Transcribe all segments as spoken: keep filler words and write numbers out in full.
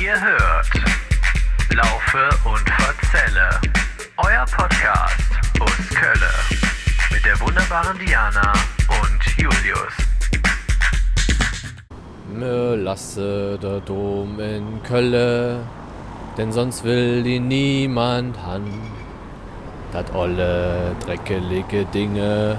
Ihr hört Laufe und Verzelle, euer Podcast aus Kölle mit der wunderbaren Diana und Julius. Me lasse der Dom in Kölle, denn sonst will ihn niemand han. Dat olle, dreckelige Dinge,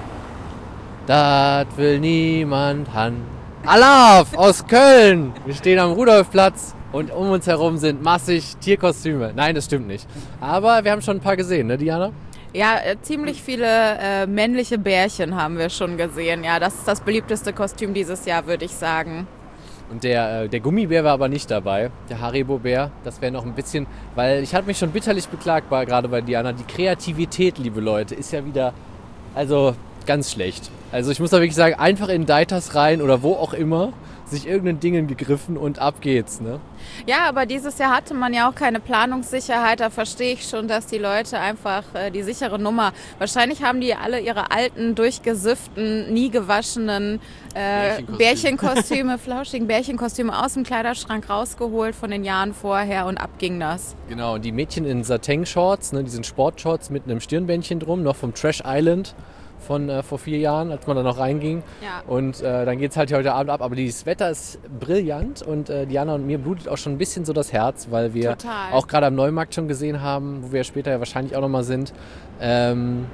dat will niemand han. Alarv aus Köln! Wir stehen am Rudolfplatz und um uns herum sind massig Tierkostüme. Nein, das stimmt nicht. Aber wir haben schon ein paar gesehen, ne Diana? Ja, äh, ziemlich viele äh, männliche Bärchen haben wir schon gesehen. Ja, das ist das beliebteste Kostüm dieses Jahr, würde ich sagen. Und der, äh, der Gummibär war aber nicht dabei, der Haribo-Bär. Das wäre noch ein bisschen, weil ich hatte mich schon bitterlich beklagt, bei, gerade bei Diana. Die Kreativität, liebe Leute, ist ja wieder, also ganz schlecht. Also ich muss da wirklich sagen, einfach in Deitas rein oder wo auch immer, sich irgendeinen Dingen gegriffen und ab geht's, ne? Ja, aber dieses Jahr hatte man ja auch keine Planungssicherheit. Da verstehe ich schon, dass die Leute einfach äh, die sichere Nummer... Wahrscheinlich haben die alle ihre alten, durchgesifften, nie gewaschenen äh, Bärchenkostüme, Bärchenkostüme flauschigen Bärchenkostüme aus dem Kleiderschrank rausgeholt von den Jahren vorher und ab ging das. Genau, und die Mädchen in Satin-Shorts, ne, diesen Sportshorts mit einem Stirnbändchen drum, noch vom Trash Island von äh, vor vier Jahren, als man da noch reinging. Ja. Und äh, dann geht es halt heute Abend ab. Aber dieses Wetter ist brillant und äh, Diana und mir blutet auch schon ein bisschen so das Herz, weil wir Total. auch gerade am Neumarkt schon gesehen haben, wo wir später ja wahrscheinlich auch nochmal sind. Ähm,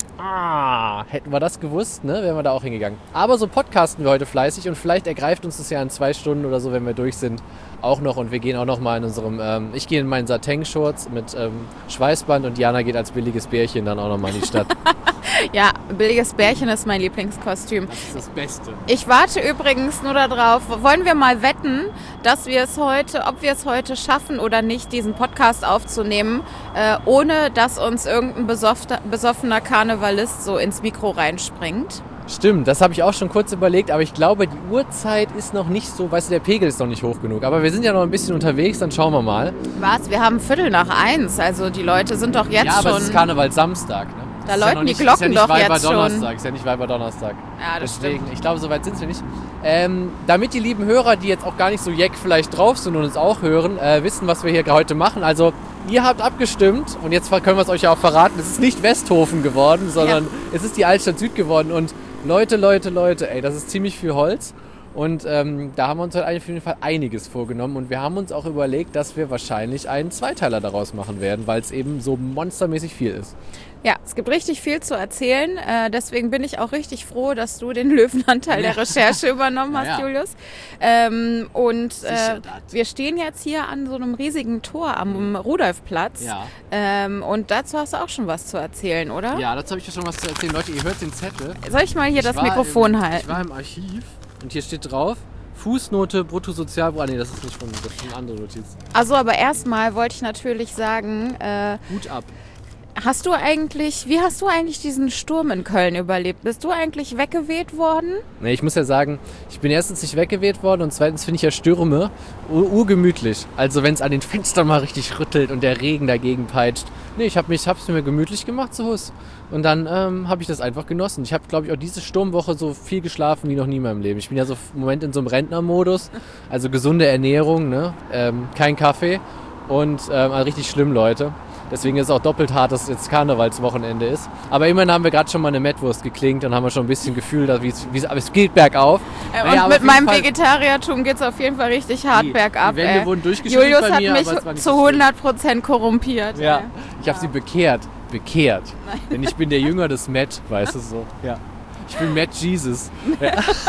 ah, hätten wir das gewusst, ne, wären wir da auch hingegangen. Aber so podcasten wir heute fleißig und vielleicht ergreift uns das ja in zwei Stunden oder so, wenn wir durch sind, auch noch. Und wir gehen auch noch mal in unserem, ähm, ich gehe in meinen Satin-Shorts mit ähm, Schweißband und Diana geht als billiges Bärchen dann auch noch mal in die Stadt. Ja, billiges Bärchen ist mein Lieblingskostüm. Das ist das Beste. Ich warte übrigens nur darauf, wollen wir mal wetten, dass wir es heute, ob wir es heute schaffen oder nicht, diesen Podcast aufzunehmen, äh, ohne dass uns irgendein besoffter, besoffener Karnevalist so ins Mikro reinspringt? Stimmt, das habe ich auch schon kurz überlegt, aber ich glaube, die Uhrzeit ist noch nicht so, weißt du, der Pegel ist noch nicht hoch genug. Aber wir sind ja noch ein bisschen unterwegs, dann schauen wir mal. Was? Wir haben Viertel nach eins, also die Leute sind doch jetzt ja, aber schon... es ist Karnevalsamstag, ne? Da ist läuten ja die nicht, Glocken ist ja doch nicht jetzt Weiber-Donnerstag, schon. Ist ja nicht Weiber-Donnerstag. Ja, das Deswegen, stimmt. ich glaube, so weit sind wir nicht. Ähm, damit die lieben Hörer, die jetzt auch gar nicht so jeck vielleicht drauf sind und uns auch hören, äh, wissen, was wir hier heute machen. Also, ihr habt abgestimmt und jetzt können wir es euch ja auch verraten. Es ist nicht Westhofen geworden, sondern ja. Es ist die Altstadt Süd geworden. Und Leute, Leute, Leute, ey, das ist ziemlich viel Holz. Und ähm, da haben wir uns halt auf jeden Fall einiges vorgenommen. Und wir haben uns auch überlegt, dass wir wahrscheinlich einen Zweiteiler daraus machen werden, weil es eben so monstermäßig viel ist. Ja, es gibt richtig viel zu erzählen. Äh, deswegen bin ich auch richtig froh, dass du den Löwenanteil ja. der Recherche übernommen hast, ja, ja. Julius. Ähm, und äh, wir stehen jetzt hier an so einem riesigen Tor am mhm. Rudolfplatz. Ja. Ähm, und dazu hast du auch schon was zu erzählen, oder? Ja, dazu habe ich schon was zu erzählen. Leute, ihr hört den Zettel. Soll ich mal hier ich das Mikrofon im, halten? Ich war im Archiv und hier steht drauf, Fußnote Bruttosozialbrutto. Ah, nee, das ist nicht von, das ist eine andere Notiz. Also, aber erstmal wollte ich natürlich sagen... Äh, Hut ab. Hast du eigentlich, wie hast du eigentlich diesen Sturm in Köln überlebt? Bist du eigentlich weggeweht worden? Nee, ich muss ja sagen, ich bin erstens nicht weggeweht worden und zweitens finde ich ja Stürme ur- urgemütlich. Also wenn es an den Fenstern mal richtig rüttelt und der Regen dagegen peitscht. Nee, ich habe mich, hab's mir gemütlich gemacht zu Hus. Und dann ähm, habe ich das einfach genossen. Ich habe, glaube ich, auch diese Sturmwoche so viel geschlafen wie noch nie in meinem Leben. Ich bin ja so im Moment in so einem Rentnermodus, also gesunde Ernährung, ne? ähm, kein Kaffee und ähm, also richtig schlimm, Leute. Deswegen ist es auch doppelt hart, dass jetzt Karnevalswochenende ist. Aber immerhin haben wir gerade schon mal eine Mettwurst geklingt und haben wir schon ein bisschen Gefühl, dass es, aber es geht bergauf. Äh, naja, und mit meinem Fall, Vegetariertum geht es auf jeden Fall richtig hart die, bergab. Die Wände ey. wurden durchgeschüttelt Julius bei mir, hat mich aber es war nicht zu so hundert Prozent korrumpiert. Ja, ey. ich habe ja. sie bekehrt. Bekehrt. Nein. Denn ich bin der Jünger des Matt, weißt du so. Ja. Ich bin Matt Jesus. Ja.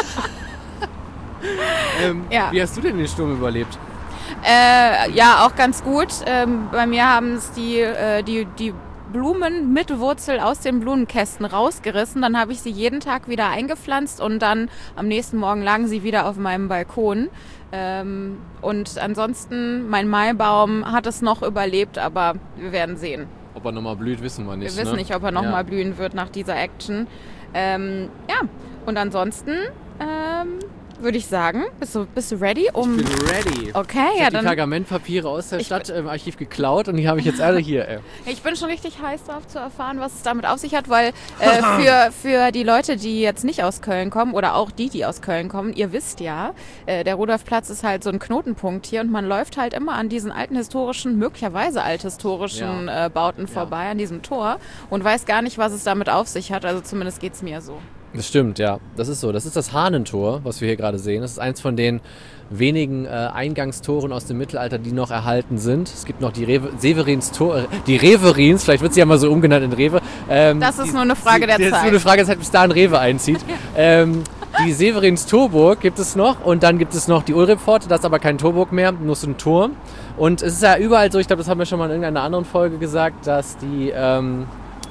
ähm, ja. Wie hast du denn den Sturm überlebt? Äh, ja, auch ganz gut. Ähm, bei mir haben es die, äh, die, die Blumen mit Wurzel aus den Blumenkästen rausgerissen. Dann habe ich sie jeden Tag wieder eingepflanzt und dann am nächsten Morgen lagen sie wieder auf meinem Balkon. Ähm, und ansonsten, mein Maibaum hat es noch überlebt, aber wir werden sehen. Ob er nochmal blüht, wissen wir nicht. Wir wissen ne? nicht, ob er nochmal ja. blühen wird nach dieser Action. Ähm, ja, und ansonsten... Ähm, würde ich sagen. Bist du, bist du ready? Um Ich bin ready. Okay, ich ja habe die dann. Pergamentpapiere aus der Ich Stadtarchiv geklaut und die habe ich jetzt alle hier. Ey. Ich bin schon richtig heiß drauf zu erfahren, was es damit auf sich hat, weil äh, für, für die Leute, die jetzt nicht aus Köln kommen oder auch die, die aus Köln kommen, ihr wisst ja, äh, der Rudolfplatz ist halt so ein Knotenpunkt hier und man läuft halt immer an diesen alten historischen, möglicherweise althistorischen Ja. äh, Bauten vorbei, an diesem Tor und weiß gar nicht, was es damit auf sich hat. Also zumindest geht es mir so. Das stimmt, ja. Das ist so. Das ist das Hahnentor, was wir hier gerade sehen. Das ist eins von den wenigen äh, Eingangstoren aus dem Mittelalter, die noch erhalten sind. Es gibt noch die Rewe, Severins Tor, äh, die Reverins, vielleicht wird sie ja mal so umgenannt in Rewe. Ähm, Das ist die, nur eine Frage der die, Zeit. Das ist nur eine Frage der Zeit, bis da ein Rewe einzieht. ähm, die Severins Torburg gibt es noch und dann gibt es noch die Ulrippforte, das ist aber kein Torburg mehr, nur so ein Turm. Und es ist ja überall so, ich glaube, das haben wir schon mal in irgendeiner anderen Folge gesagt, dass die... Ähm,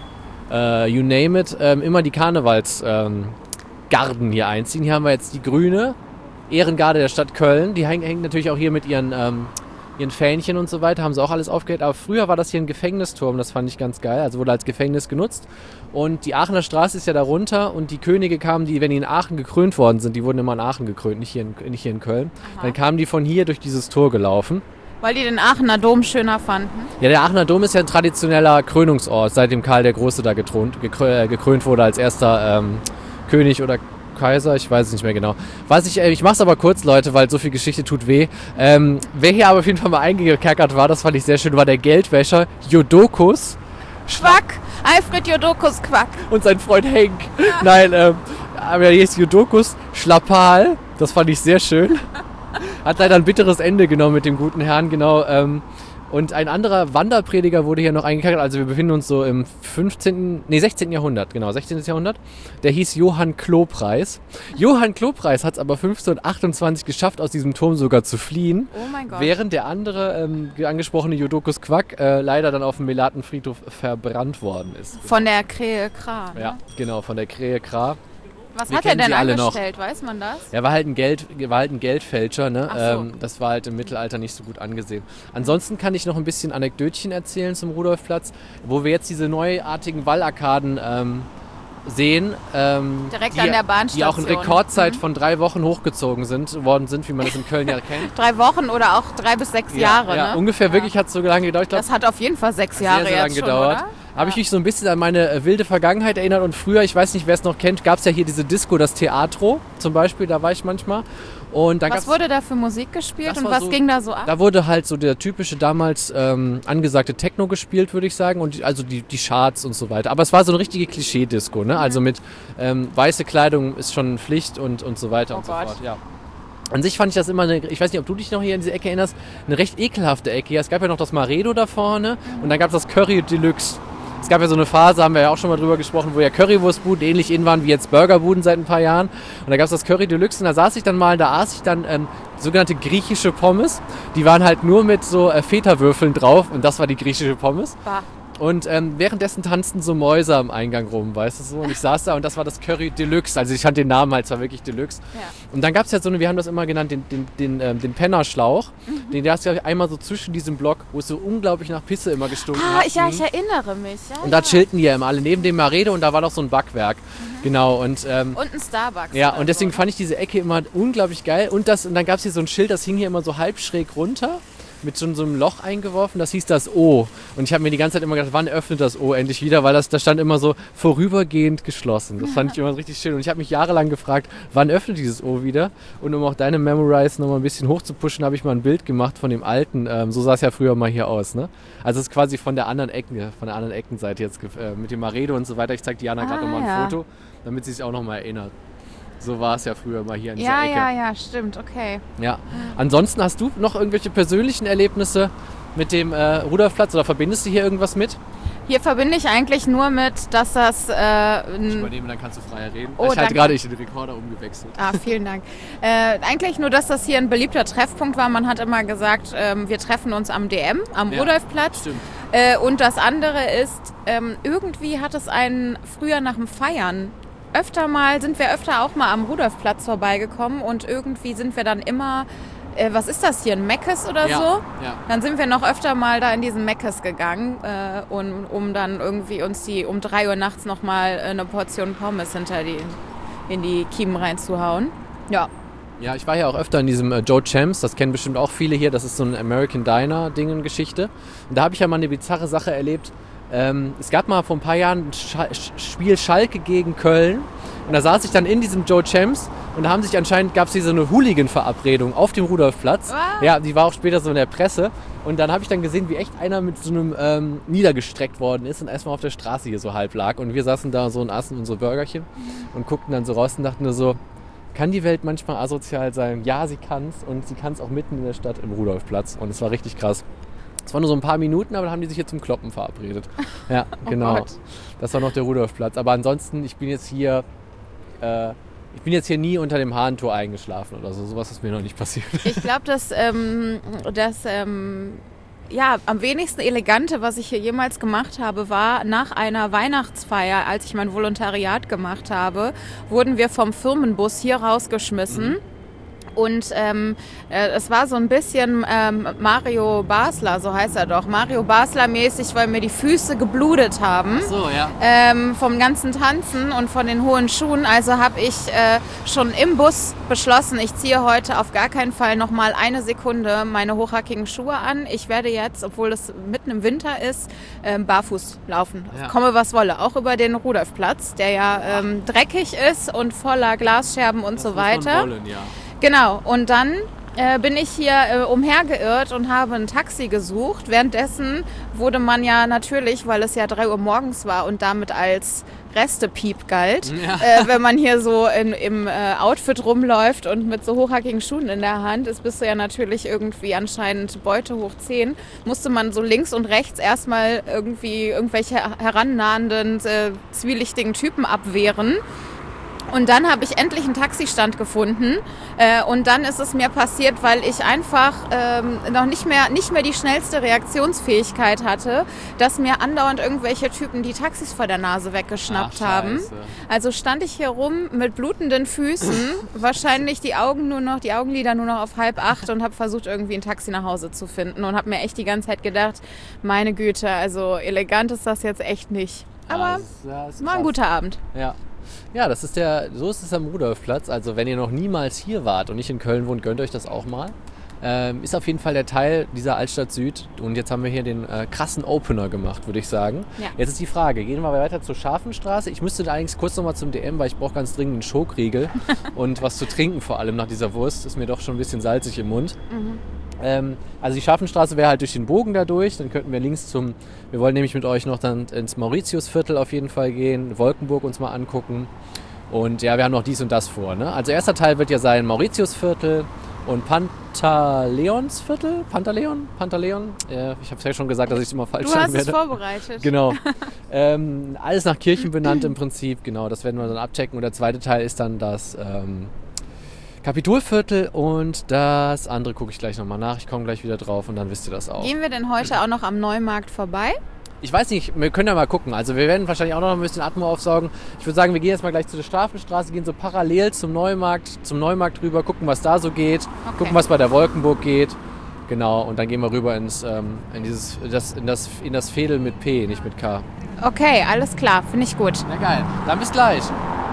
Uh, you name it, ähm, immer die Karnevalsgarden ähm, hier einziehen. Hier haben wir jetzt die Grüne, Ehrengarde der Stadt Köln. Die hängen, hängen natürlich auch hier mit ihren, ähm, ihren Fähnchen und so weiter, haben sie auch alles aufgehängt. Aber früher war das hier ein Gefängnisturm, das fand ich ganz geil. Also wurde als Gefängnis genutzt. Und die Aachener Straße ist ja darunter und die Könige kamen, die, wenn die in Aachen gekrönt worden sind, die wurden immer in Aachen gekrönt, nicht hier in, nicht hier in Köln. Aha. Dann kamen die von hier durch dieses Tor gelaufen. Weil die den Aachener Dom schöner fanden. Ja, der Aachener Dom ist ja ein traditioneller Krönungsort, seitdem Karl der Große da gekrönt, gekrö- gekrönt wurde als erster ähm, König oder Kaiser, ich weiß es nicht mehr genau. Was ich, äh, ich mach's aber kurz, Leute, weil so viel Geschichte tut weh. Ähm, wer hier aber auf jeden Fall mal eingekerkert war, das fand ich sehr schön, war der Geldwäscher Jodokus Quack! Alfred Jodokus Quack. und sein Freund Henk. Nein, ähm, aber hier ist Jodokus Schlappal, das fand ich sehr schön. Hat leider ein bitteres Ende genommen mit dem guten Herrn, genau. Ähm, und ein anderer Wanderprediger wurde hier noch eingekackt. Also wir befinden uns so im fünfzehnten, nee, sechzehnten Jahrhundert, genau, sechzehnten Jahrhundert. Der hieß Johann Klopreis. Johann Klopreis hat es aber fünfzehnhundertachtundzwanzig geschafft, aus diesem Turm sogar zu fliehen. Oh mein Gott. Während der andere ähm, angesprochene Jodokus Quack äh, leider dann auf dem Melatenfriedhof verbrannt worden ist. Von der Krähe Kra. Ne? Ja, genau, von der Krähe Kra. Was Wir hat er kennen denn sie alle noch. angestellt? Weiß man das? Er war halt ein, Geld, war halt ein Geldfälscher, ne? Ach so. Ähm, das war halt im Mittelalter nicht so gut angesehen. Ansonsten kann ich noch ein bisschen Anekdötchen erzählen zum Rudolfplatz, wo wir jetzt diese neuartigen Wallarkaden ähm, sehen. Ähm, Direkt die, an der Die Bahnstation. auch in Rekordzeit Mhm. von drei Wochen hochgezogen sind, worden sind, wie man das in Köln ja kennt. Drei Wochen oder auch drei bis sechs Jahre, ja, ne? ungefähr Ja. wirklich hat es so lange gedauert. Ich glaub, Das hat auf jeden Fall sechs Jahre sehr, sehr lange jetzt schon, gedauert. oder? Habe ich mich so ein bisschen an meine äh, wilde Vergangenheit erinnert und früher, ich weiß nicht, wer es noch kennt, gab es ja hier diese Disco, das Teatro zum Beispiel, da war ich manchmal. Und dann Was gab's, wurde da für Musik gespielt Das und war was so- ging da so ab? da wurde halt so der typische damals ähm, angesagte Techno gespielt, würde ich sagen, und die, also die, die Charts und so weiter. Aber es war so eine richtige Klischee-Disco, ne? Also mit ähm, weiße Kleidung ist schon Pflicht und, und so weiter Oh und so Gott. fort. Ja. An sich fand ich das immer, eine, ich weiß nicht, ob du dich noch hier an diese Ecke erinnerst, eine recht ekelhafte Ecke. Ja, es gab ja noch das Maredo da vorne und dann gab es das Curry Deluxe. Es gab ja so eine Phase, haben wir ja auch schon mal drüber gesprochen, wo ja Currywurstbuden ähnlich in waren wie jetzt Burgerbuden seit ein paar Jahren. Und da gab es das Curry Deluxe und da saß ich dann mal, da aß ich dann ähm, sogenannte griechische Pommes. Die waren halt nur mit so äh, Feta-Würfeln drauf und das war die griechische Pommes. Bah. Und ähm, währenddessen tanzten so Mäuse am Eingang rum, weißt du so. Und ich saß da und das war das Curry Deluxe. Also ich fand den Namen halt, zwar wirklich Deluxe. Ja. Und dann gab es ja so eine, wir haben das immer genannt, den, den, den, ähm, den Pennerschlauch. Mhm. Den gab es ja einmal so zwischen diesem Block, wo es so unglaublich nach Pisse immer gestunken Ah, hat. ich, ja, Mhm. ich erinnere mich. Ja, Und da ja. chillten die ja immer alle neben dem Maredo und da war noch so ein Backwerk. Genau. Und, ähm, Und ein Starbucks. ja, oder und deswegen so. fand ich diese Ecke immer unglaublich geil. Und, das, und dann gab es hier so ein Schild, das hing hier immer so halb schräg runter. Mit so, so einem Loch eingeworfen, das hieß das O. Und ich habe mir die ganze Zeit immer gedacht, wann öffnet das O endlich wieder? Weil das, da stand immer so vorübergehend geschlossen. Das fand ich immer richtig schön. Und ich habe mich jahrelang gefragt, wann öffnet dieses O wieder? Und um auch deine Memorize nochmal ein bisschen hochzupushen, habe ich mal ein Bild gemacht von dem alten. Ähm, so sah es ja früher mal hier aus. Ne? Also es ist quasi von der anderen Ecke, von der anderen Eckenseite jetzt äh, mit dem Maredo und so weiter. Ich zeige Diana gerade Ah, nochmal ein ja. Foto, damit sie sich auch nochmal erinnert. So war es ja früher mal hier an dieser Ja, Ecke. ja, ja, stimmt, okay. Ja. Ansonsten hast du noch irgendwelche persönlichen Erlebnisse mit dem äh, Rudolfplatz oder verbindest du hier irgendwas mit? Hier verbinde ich eigentlich nur mit, dass das äh, ein Ich übernehme, dann kannst du freier reden. Oh, ich halte danke. gerade ich den Rekorder umgewechselt. Ah, vielen Dank. Äh, eigentlich nur, dass das hier ein beliebter Treffpunkt war. Man hat immer gesagt, ähm, wir treffen uns am D M, am Ja, Rudolfplatz. Stimmt. Äh, und das andere ist, ähm, irgendwie hat es einen früher nach dem Feiern öfter mal, sind wir öfter auch mal am Rudolfplatz vorbeigekommen und irgendwie sind wir dann immer, äh, was ist das hier, ein Meckes oder Ja, so? ja. Dann sind wir noch öfter mal da in diesen Meckes gegangen, äh, und, um dann irgendwie uns die um drei Uhr nachts nochmal eine Portion Pommes hinter die, in die Kiemen reinzuhauen. Ja. Ja, ich war ja auch öfter in diesem äh, Joe Champs, das kennen bestimmt auch viele hier, das ist so ein American Diner-Dingen-Geschichte. Und da habe ich ja mal eine bizarre Sache erlebt. Ähm, es gab mal vor ein paar Jahren ein Sch- Spiel Schalke gegen Köln und da saß ich dann in diesem Joe Champs und da haben sich anscheinend, gab es hier so eine Hooligan-Verabredung auf dem Rudolfplatz. Ah. Ja, die war auch später so in der Presse und dann habe ich dann gesehen, wie echt einer mit so einem ähm, niedergestreckt worden ist und erstmal auf der Straße hier so halb lag und wir saßen da so und aßen unsere Burgerchen und guckten dann so raus und dachten nur so, kann die Welt manchmal asozial sein? Ja, sie kann's und sie kann's auch mitten in der Stadt im Rudolfplatz und es war richtig krass. Es waren nur so ein paar Minuten, aber dann haben die sich hier zum Kloppen verabredet. Ja, genau. Gott. Das war noch der Rudolfplatz. Aber ansonsten, ich bin jetzt hier, äh, ich bin jetzt hier nie unter dem Hahntor eingeschlafen oder so. Sowas ist mir noch nicht passiert. Ich glaube, dass ähm, das ähm, ja, am wenigsten elegante, was ich hier jemals gemacht habe, war nach einer Weihnachtsfeier, als ich mein Volontariat gemacht habe, wurden wir vom Firmenbus hier rausgeschmissen. Mhm. Und ähm, äh, es war so ein bisschen ähm, Mario Basler, so heißt er doch, Mario Basler mäßig, weil mir die Füße geblutet haben. Ach so, ja. Ähm, vom ganzen Tanzen und von den hohen Schuhen. Also habe ich äh, schon im Bus beschlossen, ich ziehe heute auf gar keinen Fall nochmal eine Sekunde meine hochhackigen Schuhe an. Ich werde jetzt, obwohl es mitten im Winter ist, ähm, barfuß laufen. Ja. Komme was wolle. Auch über den Rudolfplatz, der ja ähm, dreckig ist und voller Glasscherben und Das so muss man weiter. wollen, ja. Genau, und dann äh, bin ich hier äh, umhergeirrt und habe ein Taxi gesucht. Währenddessen wurde man ja natürlich, weil es ja drei Uhr morgens war und damit als Restepiep galt, Ja. äh, wenn man hier so in, im äh, Outfit rumläuft und mit so hochhackigen Schuhen in der Hand ist, bist du ja natürlich irgendwie anscheinend Beute hoch zehn, musste man so links und rechts erstmal irgendwie irgendwelche herannahenden, äh, zwielichtigen Typen abwehren. Und dann habe ich endlich einen Taxistand gefunden äh, und dann ist es mir passiert, weil ich einfach ähm, noch nicht mehr, nicht mehr die schnellste Reaktionsfähigkeit hatte, dass mir andauernd irgendwelche Typen die Taxis vor der Nase weggeschnappt Ach, haben. Scheiße. Also stand ich hier rum mit blutenden Füßen, wahrscheinlich die Augen nur noch, die Augenlider nur noch auf halb acht und habe versucht, irgendwie ein Taxi nach Hause zu finden und habe mir echt die ganze Zeit gedacht, meine Güte, also elegant ist das jetzt echt nicht. Aber Ja, das ist- ja, das ist war ein krass. guter Abend. Ja. Ja, das ist der, so ist es am Rudolfplatz. Also wenn ihr noch niemals hier wart und nicht in Köln wohnt, gönnt euch das auch mal. Ähm, ist auf jeden Fall der Teil dieser Altstadt Süd. Und jetzt haben wir hier den äh, krassen Opener gemacht, würde ich sagen. Ja. Jetzt ist die Frage, gehen wir mal weiter zur Scharfenstraße? Ich müsste da allerdings kurz nochmal zum D M, weil ich brauche ganz dringend einen Schokriegel und was zu trinken, vor allem nach dieser Wurst. Ist mir doch schon ein bisschen salzig im Mund. Mhm. Ähm, also die Scharfenstraße wäre halt durch den Bogen da durch. Dann könnten wir links zum, wir wollen nämlich mit euch noch dann ins Mauritiusviertel auf jeden Fall gehen, Wolkenburg uns mal angucken. Und ja, wir haben noch dies und das vor. Ne? Also erster Teil wird ja sein Mauritiusviertel und Pantaleonsviertel. Pantaleon? Pantaleon? Äh, ich habe es ja schon gesagt, dass ich es immer falsch Du sagen hast es werde. vorbereitet. Genau. ähm, alles nach Kirchen benannt im Prinzip. Genau, das werden wir dann abchecken. Und der zweite Teil ist dann das ähm, Kapitolviertel und das andere gucke ich gleich nochmal nach. Ich komme gleich wieder drauf und dann wisst ihr das auch. Gehen wir denn heute auch noch am Neumarkt vorbei? Ich weiß nicht, wir können ja mal gucken. Also wir werden wahrscheinlich auch noch ein bisschen Atmo aufsaugen. Ich würde sagen, wir gehen jetzt mal gleich zu der Scharfenstraße, gehen so parallel zum Neumarkt, zum Neumarkt rüber, gucken, was da so geht, Okay. gucken, was bei der Wolkenburg geht. Genau, und dann gehen wir rüber ins, ähm, in, dieses, das, in, das, in das Veedel mit P, nicht mit K. Okay, alles klar, finde ich gut. Na geil, dann bis gleich.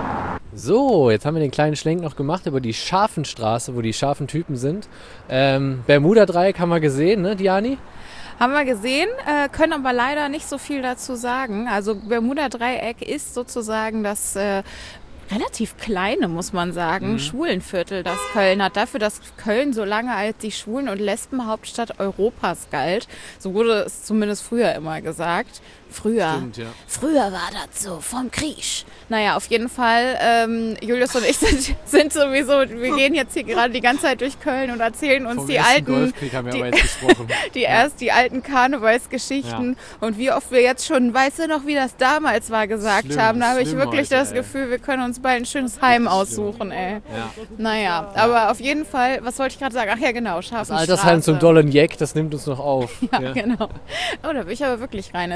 So, jetzt haben wir den kleinen Schlenk noch gemacht über die Scharfenstraße, wo die scharfen Typen sind. Ähm, Bermuda-Dreieck haben wir gesehen, ne, Diani? Haben wir gesehen, äh, können aber leider nicht so viel dazu sagen. Also Bermuda-Dreieck ist sozusagen das äh, relativ kleine, muss man sagen, Mhm. Schwulenviertel, das Köln hat. Dafür, dass Köln so lange als die Schwulen- und Lesbenhauptstadt Europas galt. So wurde es zumindest früher immer gesagt. Früher. Stimmt, ja. Früher war das so, vom Krieg. Naja, auf jeden Fall, ähm, Julius und ich sind, sind sowieso, wir gehen jetzt hier gerade die ganze Zeit durch Köln und erzählen uns Vom die ersten alten, Golfkrieg haben wir die- aber jetzt gesprochen. die erst die alten Karnevalsgeschichten und wie oft wir jetzt schon, weißt du noch, wie das damals war, gesagt Schlimm, haben. Da habe ich schlimm wirklich heute, das ey. Gefühl, wir können uns bald ein schönes Heim aussuchen, ey. Ja. Naja, aber auf jeden Fall, was wollte ich gerade sagen? Ach ja, genau, Das Scharfenstraße. Altersheim zum dollen Jack, das nimmt uns noch auf. Ja, genau. Oh, da will ich aber wirklich rein ins Altersheim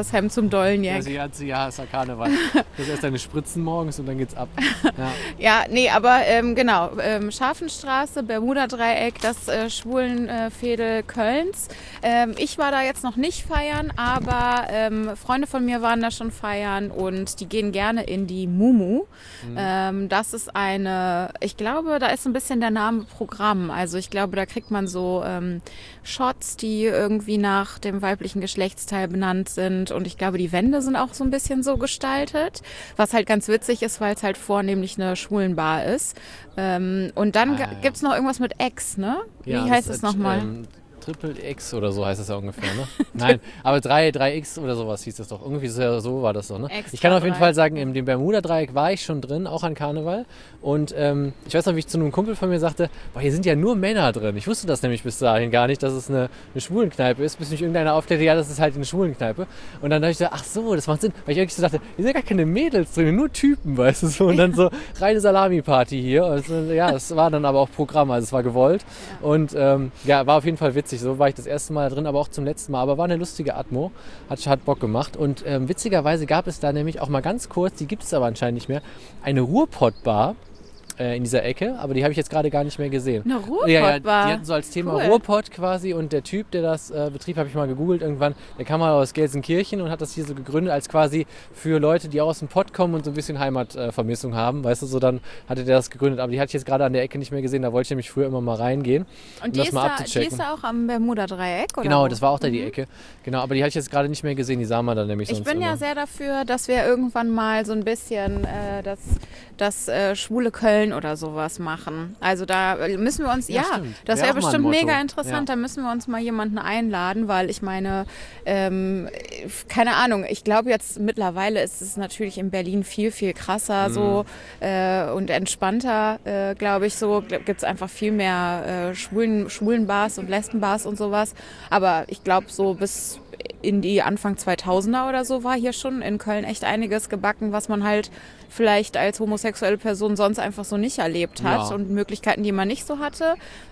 das Hemd zum Dollenjack. Ja, sie hat sie, ja, ist ja Karneval. Du hast erst deine Spritzen morgens und dann geht's ab. Ja, Ja, nee, aber ähm, genau, ähm, Scharfenstraße, Bermuda-Dreieck, das äh, Schwulenfädel Kölns. Ähm, ich war da jetzt noch nicht feiern, aber ähm, Freunde von mir waren da schon feiern und die gehen gerne in die Mumu. Mhm. Ähm, das ist eine, ich glaube, da ist ein bisschen der Name Programm. Also ich glaube, da kriegt man so ähm, Shots, die irgendwie nach dem weiblichen Geschlechtsteil benannt sind und ich glaube, die Wände sind auch so ein bisschen so gestaltet, was halt ganz witzig ist, weil es halt vornehmlich eine Schwulenbar ist. Ähm, und dann Ah, ja. gibt es noch irgendwas mit X, ne? Wie ja, heißt das es nochmal? Ähm, Triple X oder so heißt es ja ungefähr, ne? Nein, aber drei X oder sowas hieß das doch. Irgendwie so, so war das doch, ne? Extra Ich kann auf jeden drei. Fall sagen, in dem Bermuda-Dreieck war ich schon drin, auch an Karneval. Und ähm, ich weiß noch, wie ich zu einem Kumpel von mir sagte, boah, hier sind ja nur Männer drin. Ich wusste das nämlich bis dahin gar nicht, dass es eine, eine Schwulenkneipe ist, bis mich irgendeiner aufklärte, ja, das ist halt eine Schwulenkneipe. Und dann dachte ich so, ach so, das macht Sinn. Weil ich wirklich so dachte, hier sind ja gar keine Mädels drin, nur Typen, weißt du so. Und dann so reine Salami-Party hier. Und so, ja, es war dann aber auch Programm, also es war gewollt. Ja. Und ähm, ja, war auf jeden Fall witzig. So war ich das erste Mal drin, aber auch zum letzten Mal. Aber war eine lustige Atmo. Hat, hat Bock gemacht. Und ähm, witzigerweise gab es da nämlich auch mal ganz kurz, die gibt es aber anscheinend nicht mehr, eine Ruhrpott-Bar äh, in dieser Ecke. Aber die habe ich jetzt gerade gar nicht mehr gesehen. Eine Ruhrpott-Bar? Ja, ja, die hatten so als Thema Cool. Ruhrpott quasi. Und der Typ, der das äh, betrieb, habe ich mal gegoogelt irgendwann, der kam mal aus Gelsenkirchen und hat das hier so gegründet als quasi für Leute, die aus dem Pott kommen und so ein bisschen Heimatvermissung äh, haben. Weißt du, so dann hatte der das gegründet. Aber die hatte ich jetzt gerade an der Ecke nicht mehr gesehen. Da wollte ich nämlich früher immer mal reingehen. Und um die, das ist mal da, die abzuchecken. ist da auch am Bermuda-Dreieck, oder? Genau, wo? das war auch da die Mhm. Ecke. Genau, aber die hatte ich jetzt gerade nicht mehr gesehen. Die sah man dann nämlich Ich sonst bin immer. ja sehr dafür, dass wir irgendwann mal so ein bisschen äh, das, das äh, schwule Köln oder sowas machen. Also da müssen wir uns, Ja, ja, stimmt. das Wär wäre auch mal ein bestimmt Motto. mega interessant. Ja. Da müssen wir uns mal jemanden einladen, weil ich meine, ähm, keine Ahnung, ich glaube jetzt mittlerweile ist es natürlich in Berlin viel, viel krasser Mhm. so äh, und entspannter, äh, glaube ich so. Gibt es einfach viel mehr äh, Schwulen, Schwulenbars und Lesbenbars und sowas. Aber ich glaube so bis in die Anfang zweitausender oder so war hier schon in Köln echt einiges gebacken, was man halt vielleicht als homosexuelle Person sonst einfach so nicht erlebt hat Ja. und Möglichkeiten, die man nicht so hatte.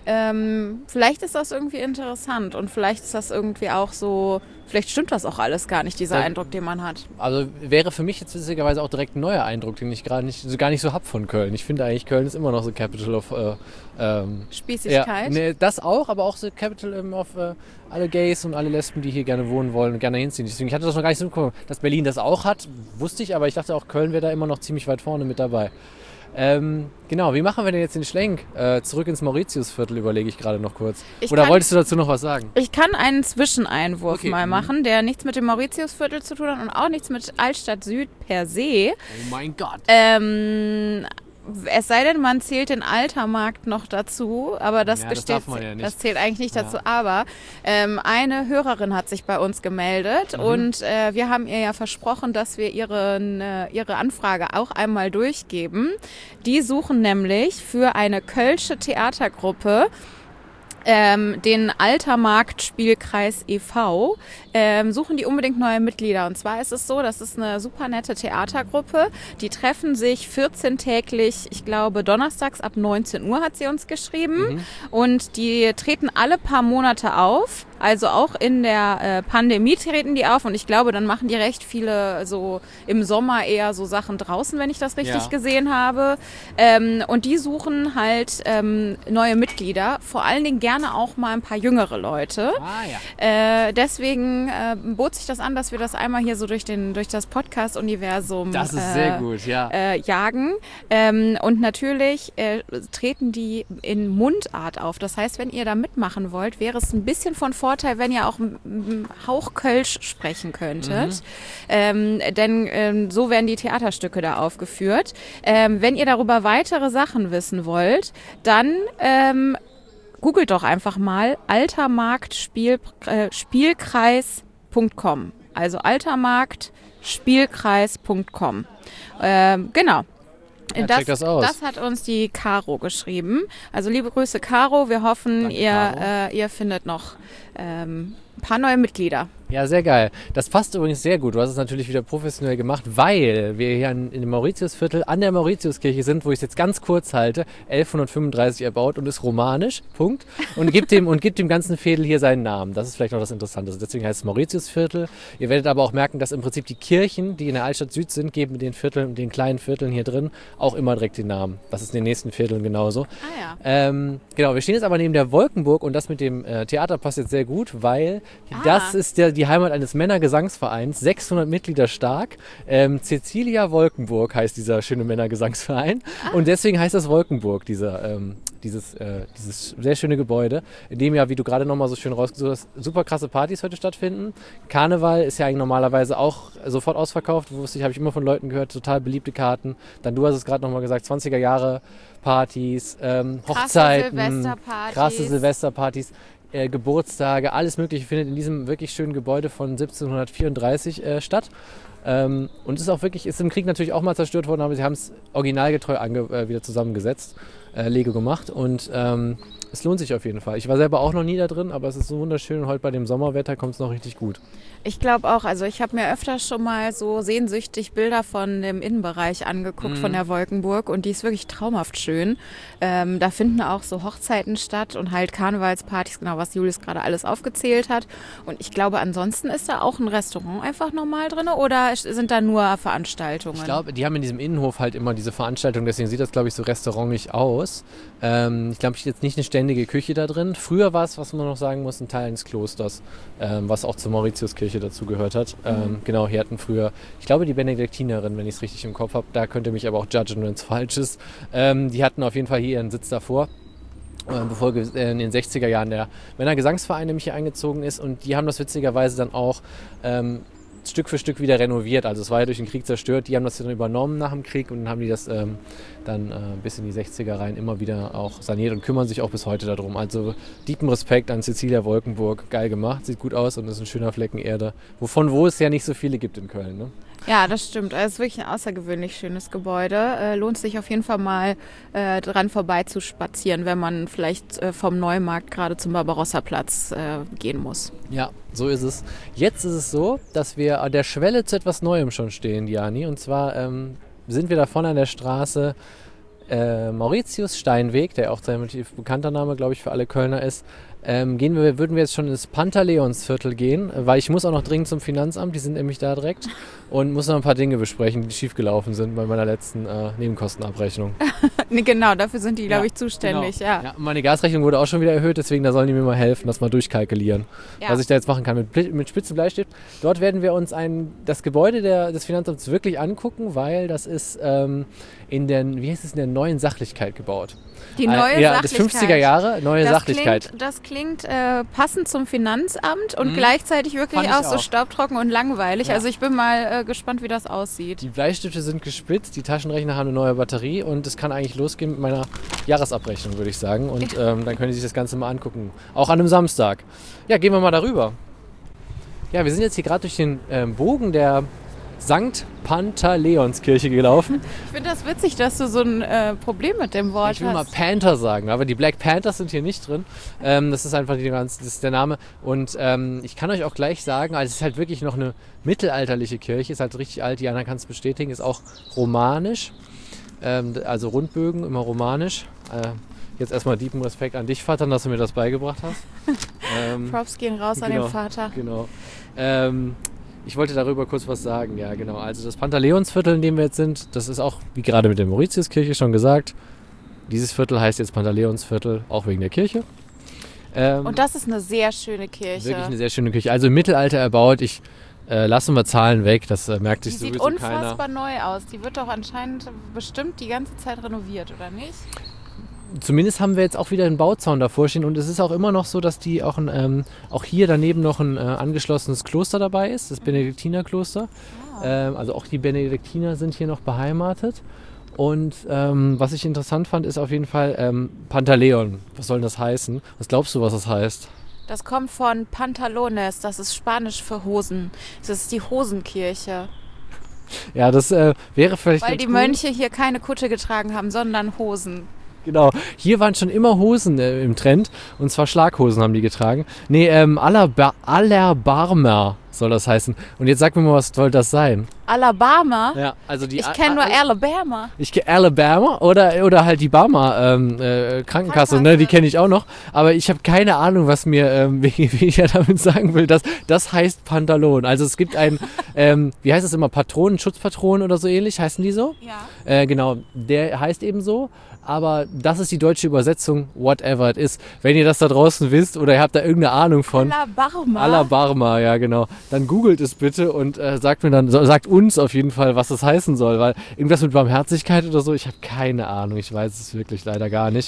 Ähm, vielleicht ist das irgendwie interessant und vielleicht ist das irgendwie auch so, vielleicht stimmt das auch alles gar nicht, dieser Ja. Eindruck, den man hat. Also wäre für mich jetzt witzigerweise auch direkt ein neuer Eindruck, den ich gerade nicht, so gar nicht so hab von Köln. Ich finde eigentlich, Köln ist immer noch so Capital of äh, ähm, Spießigkeit. Ja, nee, das auch, aber auch so Capital ähm, of äh, alle Gays und alle Lesben, die hier gerne wohnen wollen und gerne hinziehen. Deswegen, ich hatte das noch gar nicht so mitbekommen. Dass Berlin das auch hat, wusste ich, aber ich dachte auch, Köln wäre da immer noch ziemlich weit vorne mit dabei. Ähm, genau, wie machen wir denn jetzt den Schlenk? Äh, zurück ins Mauritiusviertel überlege ich gerade noch kurz. Ich Oder kann- wolltest du dazu noch was sagen? Ich kann einen Zwischeneinwurf Okay, mal mhm. machen, der nichts mit dem Mauritiusviertel zu tun hat und auch nichts mit Altstadt Süd per se. Oh mein Gott. Ähm, es sei denn, man zählt den Altermarkt noch dazu, aber das, Ja, das besteht, darf man ja nicht. das zählt eigentlich nicht Ja. dazu. Aber ähm, eine Hörerin hat sich bei uns gemeldet Mhm. und äh, wir haben ihr ja versprochen, dass wir ihren, äh, ihre Anfrage auch einmal durchgeben. Die suchen nämlich für eine kölsche Theatergruppe ähm, den Altermarkt Spielkreis e V, ähm, suchen die unbedingt neue Mitglieder. Und zwar ist es so, das ist eine super nette Theatergruppe. Die treffen sich vierzehn-täglich, ich glaube donnerstags ab neunzehn Uhr hat sie uns geschrieben. Mhm. Und die treten alle paar Monate auf. Also auch in der äh, Pandemie treten die auf. Und ich glaube, dann machen die recht viele so im Sommer eher so Sachen draußen, wenn ich das richtig Ja. gesehen habe. Ähm, und die suchen halt ähm, neue Mitglieder. Vor allen Dingen gerne auch mal ein paar jüngere Leute. Ah ja. Äh, deswegen äh, bot sich das an, dass wir das einmal hier so durch, den, durch das Podcast-Universum Das ist äh, sehr gut, ja. äh, jagen. Ähm, und natürlich äh, treten die in Mundart auf. Das heißt, wenn ihr da mitmachen wollt, wäre es ein bisschen von Vorteil, wenn ihr auch einen Hauch Kölsch sprechen könntet. Mhm. Ähm, denn ähm, so werden die Theaterstücke da aufgeführt. Ähm, wenn ihr darüber weitere Sachen wissen wollt, dann ähm, googelt doch einfach mal altermarkt Spiel, äh, Spielkreis Punkt com. Also altermarkt Spielkreis Punkt com. Ähm, genau. Ja, check das aus. das hat uns die Caro geschrieben. Also liebe Grüße, Caro. Wir hoffen, Danke, ihr, Caro. äh, ihr findet noch ähm, ein paar neue Mitglieder. Ja, sehr geil. Das passt übrigens sehr gut. Du hast es natürlich wieder professionell gemacht, weil wir hier in, in dem Mauritiusviertel an der Mauritiuskirche sind, wo ich es jetzt ganz kurz halte. elfhundertfünfunddreißig erbaut und ist romanisch. Punkt. Und gibt dem, und gibt dem ganzen Viertel hier seinen Namen. Das ist vielleicht noch das Interessante. Deswegen heißt es Mauritiusviertel. Ihr werdet aber auch merken, dass im Prinzip die Kirchen, die in der Altstadt Süd sind, geben den Vierteln, den kleinen Vierteln hier drin auch immer direkt den Namen. Das ist in den nächsten Vierteln genauso. Ah ja. Ähm, genau, wir stehen jetzt aber neben der Wolkenburg und das mit dem äh, Theater passt jetzt sehr gut, weil Ah. das ist der, die Heimat eines Männergesangsvereins, sechshundert Mitglieder stark. Ähm, Cecilia Wolkenburg heißt dieser schöne Männergesangsverein Ah. und deswegen heißt das Wolkenburg, dieser, ähm, dieses, äh, dieses sehr schöne Gebäude, in dem ja, wie du gerade nochmal so schön rausgesucht hast, super krasse Partys heute stattfinden. Karneval ist ja eigentlich normalerweise auch sofort ausverkauft, wusste ich, habe ich immer von Leuten gehört, total beliebte Karten. Dann du hast es gerade nochmal gesagt, zwanziger Jahre Partys, ähm, Hochzeiten, Krasse Silvesterpartys. krasse Silvesterpartys. Äh, Geburtstage, alles Mögliche findet in diesem wirklich schönen Gebäude von siebzehnhundertvierunddreißig äh, statt. Ähm, und ist auch wirklich, ist im Krieg natürlich auch mal zerstört worden, aber sie haben es originalgetreu ange, äh, wieder zusammengesetzt, äh, Lego gemacht und ähm, es lohnt sich auf jeden Fall. Ich war selber auch noch nie da drin, aber es ist so wunderschön und heute bei dem Sommerwetter kommt es noch richtig gut. Ich glaube auch, also ich habe mir öfter schon mal so sehnsüchtig Bilder von dem Innenbereich angeguckt, Mhm. von der Wolkenburg und die ist wirklich traumhaft schön. Ähm, da finden auch so Hochzeiten statt und halt Karnevalspartys, genau was Julius gerade alles aufgezählt hat. Und ich glaube, ansonsten ist da auch ein Restaurant einfach normal drin oder sind da nur Veranstaltungen? Ich glaube, die haben in diesem Innenhof halt immer diese Veranstaltung, deswegen sieht das, glaube ich, so restaurantig aus. Ähm, ich glaube, ich jetzt nicht eine ständige Küche da drin. Früher war es, was man noch sagen muss, ein Teil eines Klosters, ähm, was auch zur Mauritiuskirche dazu gehört hat. Mhm. Ähm, genau, hier hatten früher, ich glaube, die Benediktinerin, wenn ich es richtig im Kopf habe, da könnt ihr mich aber auch judgen, wenn es falsch ist. Ähm, die hatten auf jeden Fall hier ihren Sitz davor. Äh, bevor ge- äh, in den sechziger Jahren der Männergesangsverein nämlich hier eingezogen ist und die haben das witzigerweise dann auch ähm, Stück für Stück wieder renoviert. Also es war ja durch den Krieg zerstört, die haben das dann übernommen nach dem Krieg und dann haben die das ähm, dann äh, bis in die sechziger rein immer wieder auch saniert und kümmern sich auch bis heute darum. Also tiefen Respekt an Cecilia Wolkenburg, geil gemacht, sieht gut aus und ist ein schöner Flecken Erde, wovon wo es ja nicht so viele gibt in Köln. Ne? Ja, das stimmt. Es ist wirklich ein außergewöhnlich schönes Gebäude. Äh, lohnt sich auf jeden Fall mal äh, dran vorbei zu spazieren, wenn man vielleicht äh, vom Neumarkt gerade zum Barbarossa-Platz äh, gehen muss. Ja, so ist es. Jetzt ist es so, dass wir an der Schwelle zu etwas Neuem schon stehen, Diani. Und zwar ähm, sind wir da vorne an der Straße äh, Mauritius Steinweg, der auch sein relativ bekannter Name, glaube ich, für alle Kölner ist. Ähm, gehen wir, würden wir jetzt schon ins Pantaleonsviertel gehen, weil ich muss auch noch dringend zum Finanzamt, die sind nämlich da direkt und muss noch ein paar Dinge besprechen, die schiefgelaufen sind bei meiner letzten äh, Nebenkostenabrechnung. Nee, genau, dafür sind die, glaube Ja, ich, zuständig. Genau. Ja. Ja, und meine Gasrechnung wurde auch schon wieder erhöht, deswegen da sollen die mir mal helfen, das mal durchkalkulieren, Ja. was ich da jetzt machen kann mit, Bli- mit spitzen Bleistift. Dort werden wir uns ein, das Gebäude der, des Finanzamts wirklich angucken, weil das ist ähm, in der, wie heißt es, in der neuen Sachlichkeit gebaut. Die neue Äh, ja, Sachlichkeit. das fünfziger Jahre, neue Das Sachlichkeit. klingt, das klingt äh, passend zum Finanzamt und Mhm. gleichzeitig wirklich Fand ich auch so auch. staubtrocken und langweilig. Ja. Also ich bin mal äh, gespannt, wie das aussieht. Die Bleistifte sind gespitzt, die Taschenrechner haben eine neue Batterie und es kann eigentlich losgehen mit meiner Jahresabrechnung, würde ich sagen. Und ähm, dann können Sie sich das Ganze mal angucken. Auch an einem Samstag. Ja, gehen wir mal darüber. Ja, wir sind jetzt hier gerade durch den ähm, Bogen der Sankt Pantaleonskirche gelaufen. Ich finde das witzig, dass du so ein äh, Problem mit dem Wort Ich will mal hast. Panther sagen, aber die Black Panthers sind hier nicht drin. Ähm, das ist einfach die ganze, das ist der Name. Und ähm, ich kann euch auch gleich sagen, also es ist halt wirklich noch eine mittelalterliche Kirche, ist halt richtig alt, Jana kann es bestätigen, ist auch romanisch, ähm, also Rundbögen, immer romanisch. Äh, jetzt erstmal tiefen Respekt an dich, Vater, dass du mir das beigebracht hast. ähm, Props gehen raus an genau, den Vater. Genau. Ähm, ich wollte darüber kurz was sagen, ja genau. Also das Pantaleonsviertel, in dem wir jetzt sind, das ist auch, wie gerade mit der Mauritiuskirche schon gesagt, dieses Viertel heißt jetzt Pantaleonsviertel, auch wegen der Kirche. Ähm, Und das ist eine sehr schöne Kirche. wirklich eine sehr schöne Kirche. Also im Mittelalter erbaut, ich äh, lassen wir Zahlen weg, das äh, merkt Die sich sieht sowieso unfassbar keiner. neu aus. Die wird doch anscheinend bestimmt die ganze Zeit renoviert, oder nicht? Zumindest haben wir jetzt auch wieder einen Bauzaun davor stehen und es ist auch immer noch so, dass die auch, ein, ähm, auch hier daneben noch ein äh, angeschlossenes Kloster dabei ist, das Benediktinerkloster. Ähm, also auch die Benediktiner sind hier noch beheimatet. Und ähm, was ich interessant fand, ist auf jeden Fall ähm, Pantaleon. Was soll denn das heißen? Was glaubst du, was das heißt? Das kommt von Pantalones, das ist Spanisch für Hosen. Das ist die Hosenkirche. Ja, das äh, wäre vielleicht Weil ganz die cool. Mönche hier keine Kutte getragen haben, sondern Hosen. Genau. Hier waren schon immer Hosen äh, im Trend. Und zwar Schlaghosen haben die getragen. Nee, ähm, Allerba- Allerbarmer soll das heißen. Und jetzt sag mir mal, was soll das sein? Alabama? Ja, also die Ich kenne nur A- Alabama. Ich kenne Alabama oder, oder halt die Barmer ähm, äh, Krankenkasse, ne? Die kenne ich auch noch. Aber ich habe keine Ahnung, was mir ähm, Wikipedia damit sagen will. Das, das heißt Pantalon. Also es gibt ein, ähm, wie heißt es immer, Patronen, Schutzpatronen oder so ähnlich, heißen die so? Ja. Äh, genau, der heißt eben so. Aber das ist die deutsche Übersetzung, whatever it is. Wenn ihr das da draußen wisst oder ihr habt da irgendeine Ahnung von. Alabama. Alabama, ja genau. Dann googelt es bitte und äh, sagt mir dann, so, sagt uns auf jeden Fall, was das heißen soll, weil irgendwas mit Barmherzigkeit oder so, ich habe keine Ahnung, ich weiß es wirklich leider gar nicht.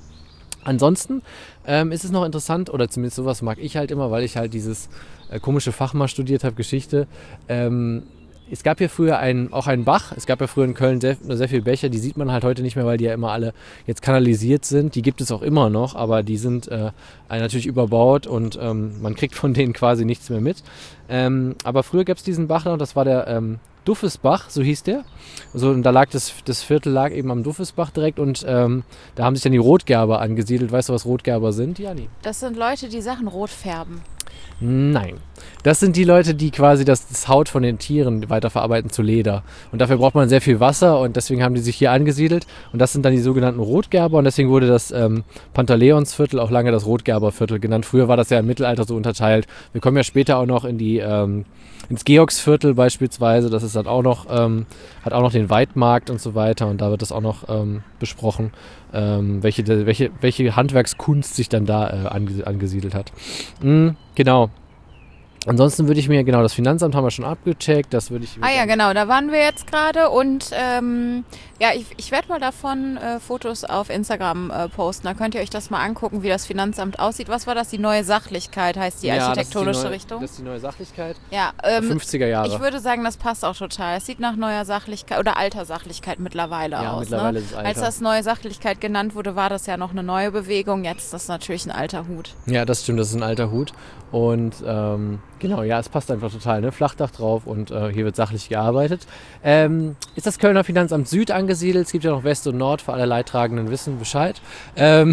Ansonsten ähm, ist es noch interessant, oder zumindest sowas mag ich halt immer, weil ich halt dieses äh, komische Fach mal studiert habe, Geschichte. Ähm, Es gab hier früher einen, auch einen Bach. Es gab ja früher in Köln sehr, sehr viele Bäche. Die sieht man halt heute nicht mehr, weil die ja immer alle jetzt kanalisiert sind. Die gibt es auch immer noch, aber die sind äh, natürlich überbaut und ähm, man kriegt von denen quasi nichts mehr mit. Ähm, aber früher gab es diesen Bach noch, das war der ähm, Duffesbach, so hieß der. So, und da lag das, das Viertel lag eben am Duffesbach direkt und ähm, da haben sich dann die Rotgerber angesiedelt. Weißt du, was Rotgerber sind, Jani? Das sind Leute, die Sachen rot färben. Nein. Das sind die Leute, die quasi das, das Haut von den Tieren weiterverarbeiten zu Leder. Und dafür braucht man sehr viel Wasser und deswegen haben die sich hier angesiedelt. Und das sind dann die sogenannten Rotgerber und deswegen wurde das ähm, Pantaleonsviertel auch lange das Rotgerberviertel genannt. Früher war das ja im Mittelalter so unterteilt. Wir kommen ja später auch noch in die, ähm, ins Georgsviertel beispielsweise. Das ist dann auch noch, ähm, hat auch noch den Weidmarkt und so weiter. Und da wird das auch noch ähm, besprochen, ähm, welche, welche, welche Handwerkskunst sich dann da äh, ange, angesiedelt hat. Mhm, genau. Ansonsten würde ich mir, genau, das Finanzamt haben wir schon abgecheckt, das würde ich... Ah ja, genau, da waren wir jetzt gerade und ähm, ja, ich, ich werde mal davon äh, Fotos auf Instagram äh, posten, da könnt ihr euch das mal angucken, wie das Finanzamt aussieht. Was war das? Die neue Sachlichkeit heißt die ja, architektonische das ist die neue, Richtung? Das ist die neue Sachlichkeit. Ja, ähm, fünfziger Jahre. Ich würde sagen, das passt auch total. Es sieht nach neuer Sachlichkeit oder alter Sachlichkeit mittlerweile ja, aus. Mittlerweile Ne? ist es alter. Als das neue Sachlichkeit genannt wurde, war das ja noch eine neue Bewegung. Jetzt ist das natürlich ein alter Hut. Ja, das stimmt, das ist ein alter Hut. Und ähm, genau, ja, es passt einfach total, ne? Flachdach drauf und äh, hier wird sachlich gearbeitet. Ähm, ist das Kölner Finanzamt Süd angesiedelt? Es gibt ja noch West und Nord, für alle Leidtragenden wissen Bescheid. Ähm,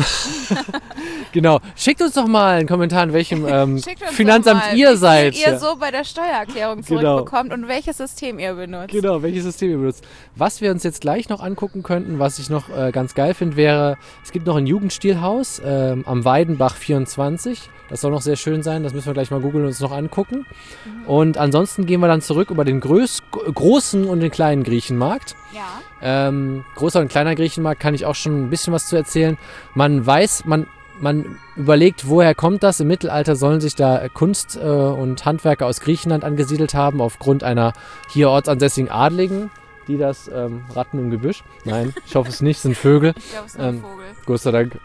genau, schickt uns doch mal einen Kommentar, in welchem ähm, Finanzamt mal, ihr seid. Wie ihr so bei der Steuererklärung Genau. zurückbekommt und welches System ihr benutzt. Genau, welches System ihr benutzt. Was wir uns jetzt gleich noch angucken könnten, was ich noch äh, ganz geil finde, wäre, es gibt noch ein Jugendstilhaus ähm, am Weidenbach vierundzwanzig. Das soll noch sehr schön sein, das müssen wir gleich mal googeln und uns noch angucken. Mhm. Und ansonsten gehen wir dann zurück über den Größ großen und den kleinen Griechenmarkt. Ja. Ähm, großer und kleiner Griechenmarkt kann ich auch schon ein bisschen was zu erzählen. Man weiß, man, man überlegt, woher kommt das? Im Mittelalter sollen sich da Kunst- äh, und Handwerker aus Griechenland angesiedelt haben, aufgrund einer hier ortsansässigen Adligen, die das ähm, Ratten im Gebüsch. Nein, ich hoffe es nicht, sind Vögel. Ich glaube, es ist ein ähm, Vogel. Gott sei Dank.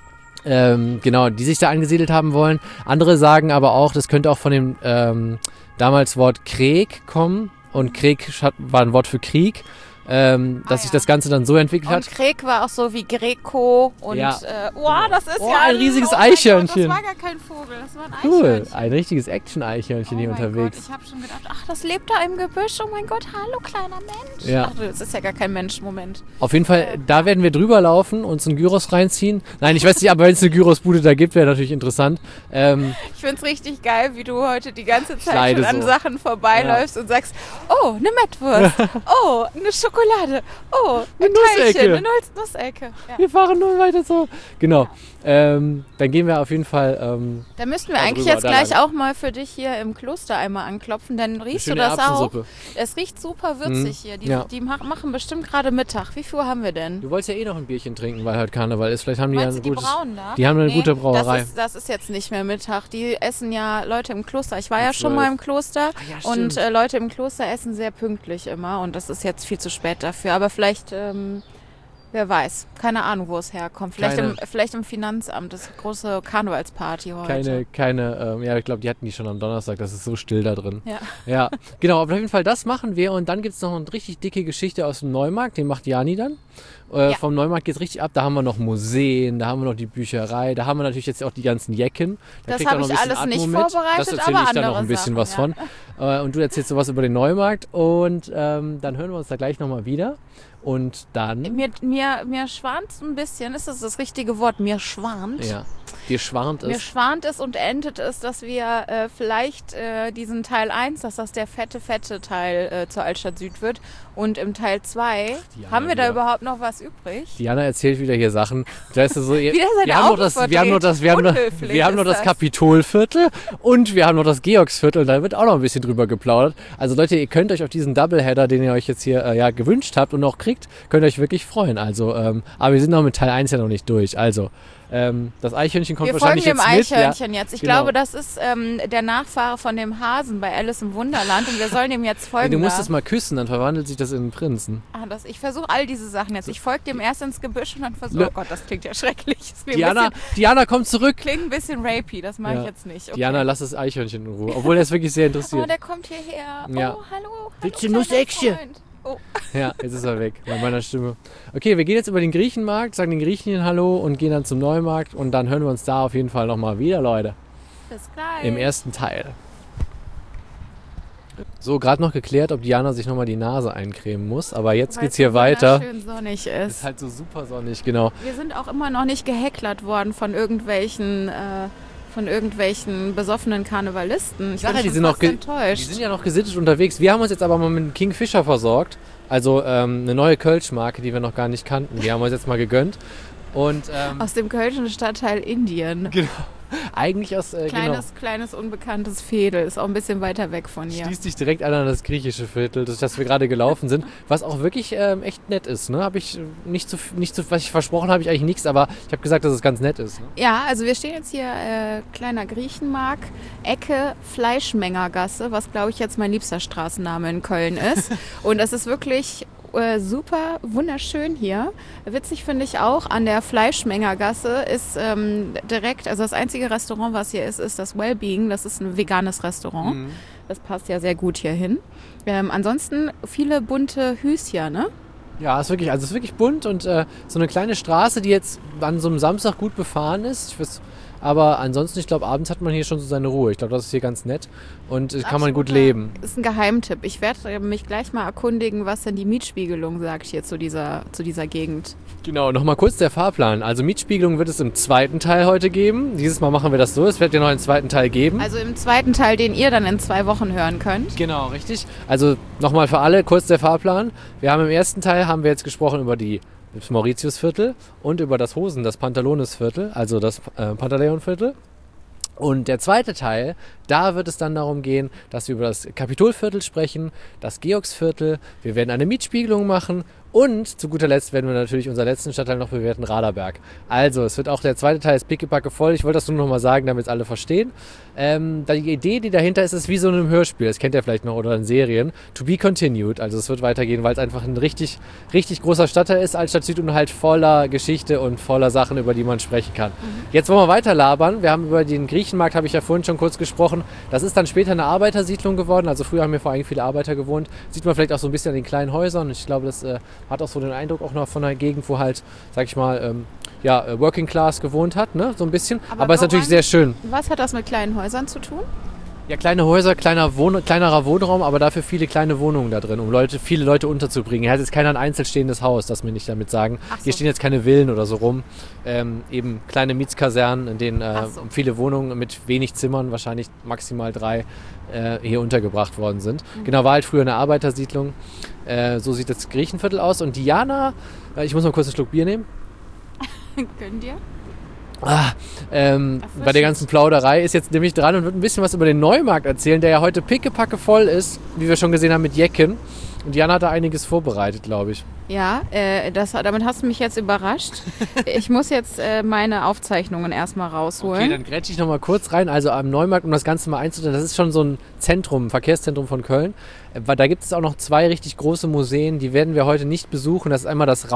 Ähm, genau, die sich da angesiedelt haben wollen. Andere sagen aber auch, das könnte auch von dem ähm, damals Wort Krieg kommen. Und Krieg war ein Wort für Krieg. Ähm, dass ah, sich ja. das Ganze dann so entwickelt und hat. Krieg war auch so wie Greco und ja. äh, oh, das ist oh, ja ein riesiges oh Eichhörnchen. Gott, das war gar kein Vogel, das war ein Cool, Eichhörnchen. ein richtiges Action-Eichhörnchen oh hier mein unterwegs. Gott, ich habe schon gedacht, ach, das lebt da im Gebüsch. Oh mein Gott, hallo kleiner Mensch. Ja. Ach, das ist ja gar kein Mensch, Moment. Auf jeden Fall, da werden wir drüber laufen, uns einen Gyros reinziehen. Nein, ich weiß nicht, aber wenn es eine Gyrosbude da gibt, wäre natürlich interessant. Ähm, ich finde es richtig geil, wie du heute die ganze Zeit leide schon an so. Sachen vorbeiläufst ja. und sagst, oh, eine Mettwurst, oh, eine Schokolade, oh, ein Teilchen, eine Nussecke. Ja. Wir fahren nur weiter so. Genau. Ähm, dann gehen wir auf jeden Fall. Ähm, da müssten wir eigentlich drüber, jetzt gleich auch mal für dich hier im Kloster einmal anklopfen, denn riechst du das auch? Es riecht super würzig mhm. hier. Die, ja. die machen bestimmt gerade Mittag. Wie viel haben wir denn? Du wolltest ja eh noch ein Bierchen trinken, weil heute Karneval ist. Vielleicht haben die Meinst ja ein du, gutes. Die brauen da? Die haben eine nee, gute Brauerei. Das ist, das ist jetzt nicht mehr Mittag. Die essen ja Leute im Kloster. Ich war ja schon mal im Kloster Ach, ja, und äh, Leute im Kloster essen sehr pünktlich immer und das ist jetzt viel zu spät dafür. Aber vielleicht. Ähm, Wer weiß. Keine Ahnung, wo es herkommt. Vielleicht, im, vielleicht im Finanzamt. Das ist eine große Karnevalsparty heute. Keine, keine, ähm, ja, ich glaube, die hatten die schon am Donnerstag. Das ist so still da drin. Ja. Ja, genau. Aber auf jeden Fall, das machen wir. Und dann gibt es noch eine richtig dicke Geschichte aus dem Neumarkt. Den macht Jani dann. Äh, ja. Vom Neumarkt geht es richtig ab. Da haben wir noch Museen, da haben wir noch die Bücherei. Da haben wir natürlich jetzt auch die ganzen Jecken. Da das habe ich alles Atmo nicht mit. vorbereitet, das erzähle aber ich dann noch ein bisschen Sachen, was ja. von. Äh, und du erzählst sowas über den Neumarkt. Und ähm, dann hören wir uns da gleich nochmal wieder. Und dann... Mir, mir, mir schwant ein bisschen, ist das das richtige Wort? Mir schwant. Ja, dir schwant Mir es. schwant es und endet es, dass wir äh, vielleicht äh, diesen Teil eins, dass das der fette, fette Teil äh, zur Altstadt Süd wird. Und im Teil zwei, Diana haben wir da wieder. überhaupt noch was übrig? Diana erzählt wieder hier Sachen. Da ist so, ihr, Wieder seine wir, haben noch Augen das, wir haben noch das, wir haben noch, Unhöflich wir haben noch ist das das. Kapitolviertel und wir haben noch das Georgsviertel. Da wird auch noch ein bisschen drüber geplaudert. Also Leute, ihr könnt euch auf diesen Doubleheader, den ihr euch jetzt hier äh, ja, gewünscht habt und auch kriegt, könnt ihr euch wirklich freuen. Also, ähm, aber wir sind noch mit Teil eins ja noch nicht durch. Also, ähm, das Eichhörnchen kommt Wir folgen wahrscheinlich dem jetzt mit. Eichhörnchen Ja, jetzt. Ich genau. glaube, das ist ähm, der Nachfahre von dem Hasen bei Alice im Wunderland und wir sollen dem jetzt Ja, folgen. du musst da. es mal küssen, dann verwandelt sich das in einen Prinzen. Ah, das, ich versuche all diese Sachen jetzt. Ich folge dem erst ins Gebüsch und dann versuche... Le- Oh Gott, das klingt ja schrecklich. Das klingt, ein Diana, bisschen, Diana, komm zurück. klingt ein bisschen rapey, das mache Ja. ich jetzt nicht. Okay. Diana, lass das Eichhörnchen in Ruhe. Obwohl er ist wirklich sehr Oh, interessiert. der kommt hierher. Ja. Oh, hallo. Willst hallo, du Nusseckchen? kleiner Freund. Oh. Ja, jetzt ist er weg bei meiner Stimme. Okay, wir gehen jetzt über den Griechenmarkt, sagen den Griechen Hallo und gehen dann zum Neumarkt und dann hören wir uns da auf jeden Fall nochmal wieder, Leute, Bis gleich. im ersten Teil. So, gerade noch geklärt, ob Diana sich nochmal die Nase eincremen muss, aber jetzt Weil geht's es hier so weiter. wunderschön sonnig Ist ist. halt so super sonnig, genau. Wir sind auch immer noch nicht gehäcklert worden von irgendwelchen... Äh, von irgendwelchen besoffenen Karnevalisten. Ich Sag bin ja, die schon sind noch fast ge- Die enttäuscht. sind ja noch gesittet unterwegs. Wir haben uns jetzt aber mal mit einem Kingfisher versorgt, also ähm, eine neue Kölsch-Marke, die wir noch gar nicht kannten. Die haben wir uns jetzt mal gegönnt. Und ähm, Aus dem kölschen Stadtteil Indien. genau, eigentlich aus, äh, genau. Kleines, kleines, unbekanntes Veedel. Ist auch ein bisschen weiter weg von hier. Schließt sich direkt an an das griechische Viertel, durch das wir gerade gelaufen sind, was auch wirklich ähm, echt nett ist. Ne? Habe ich äh, nicht so, nicht so, was ich versprochen habe, ich eigentlich nichts, aber ich habe gesagt, dass es ganz nett ist. Ne? Ja, also wir stehen jetzt hier, äh, kleiner Griechenmarkt, Ecke Fleischmengergasse, was glaube ich jetzt mein liebster Straßenname in Köln ist. Und es ist wirklich äh, super wunderschön hier. Witzig finde ich auch, an der Fleischmengergasse ist ähm, direkt, also das einzige Restaurant, was hier ist, ist das Wellbeing. Das ist ein veganes Restaurant. Mhm. Das passt ja sehr gut hier hin. Ähm, ansonsten viele bunte Hüschen, ne? Ja, ist wirklich, also es ist wirklich bunt und äh, so eine kleine Straße, die jetzt an so einem Samstag gut befahren ist. Ich weiß, aber ansonsten, ich glaube, abends hat man hier schon so seine Ruhe. Ich glaube, das ist hier ganz nett und äh, kann man gut Absoluter- leben. Ist ein Geheimtipp. Ich werde mich gleich mal erkundigen, was denn die Mietspiegelung sagt hier zu dieser, zu dieser Gegend. Genau, nochmal kurz der Fahrplan. Also Mietspiegelung wird es im zweiten Teil heute geben. Dieses Mal machen wir das so, es wird ja noch einen zweiten Teil geben. Also im zweiten Teil, den ihr dann in zwei Wochen hören könnt. Genau, richtig. Also nochmal für alle kurz der Fahrplan. Wir haben im ersten Teil haben wir jetzt gesprochen über die das Mauritiusviertel und über das Hosen, das Pantalonesviertel, also das äh, Pantaleonviertel. Und der zweite Teil, da wird es dann darum gehen, dass wir über das Kapitolviertel sprechen, das Georgsviertel. Wir werden eine Mietspiegelung machen und zu guter Letzt werden wir natürlich unseren letzten Stadtteil noch bewerten, Raderberg. Also, es wird auch der zweite Teil ist pickepacke voll. Ich wollte das nur noch mal sagen, damit es alle verstehen. Ähm, die Idee, die dahinter ist, ist wie so ein Hörspiel. Das kennt ihr vielleicht noch oder in Serien. To be continued. Also, es wird weitergehen, weil es einfach ein richtig, richtig großer Stadtteil ist, Altstadt Süd und halt voller Geschichte und voller Sachen, über die man sprechen kann. Mhm. Jetzt wollen wir weiter labern. Wir haben über den Griechenmarkt, habe ich ja vorhin schon kurz gesprochen. Das ist dann später eine Arbeitersiedlung geworden. Also, früher haben hier vor allem viele Arbeiter gewohnt. Sieht man vielleicht auch so ein bisschen an den kleinen Häusern. Und ich glaube, das äh, hat auch so den Eindruck auch noch von einer Gegend, wo halt, sag ich mal, ähm, ja, äh, Working Class gewohnt hat, ne? So ein bisschen. Aber Aber es ist natürlich woran- sehr schön. Was hat das mit kleinen Häusern zu tun? Ja, kleine Häuser, kleiner Wohn kleinerer Wohnraum, aber dafür viele kleine Wohnungen da drin, um Leute, viele Leute unterzubringen. Hier hat jetzt keiner ein einzelstehendes Haus, das will ich damit sagen. Ach so. Hier stehen jetzt keine Villen oder so rum. Ähm, eben kleine Mietskasernen, in denen äh, Ach so. viele Wohnungen mit wenig Zimmern, wahrscheinlich maximal drei, äh, hier untergebracht worden sind. Mhm. Genau, war halt früher eine Arbeitersiedlung. Äh, so sieht das Griechenviertel aus. Und Diana, äh, ich muss mal kurz einen Schluck Bier nehmen. Könnt ihr? Ah, ähm, Erfrischend. bei der ganzen Plauderei ist jetzt nämlich dran und wird ein bisschen was über den Neumarkt erzählen, der ja heute pickepacke voll ist, wie wir schon gesehen haben, mit Jecken. Und Jana hat da einiges vorbereitet, glaube ich. Ja, äh, das, damit hast du mich jetzt überrascht. Ich muss jetzt äh, meine Aufzeichnungen erstmal rausholen. Okay, dann grätsche ich noch mal kurz rein. Also am Neumarkt, um das Ganze mal einzuteilen, das ist schon so ein Zentrum, ein Verkehrszentrum von Köln. Äh, weil da gibt es auch noch zwei richtig große Museen, die werden wir heute nicht besuchen. Das ist einmal das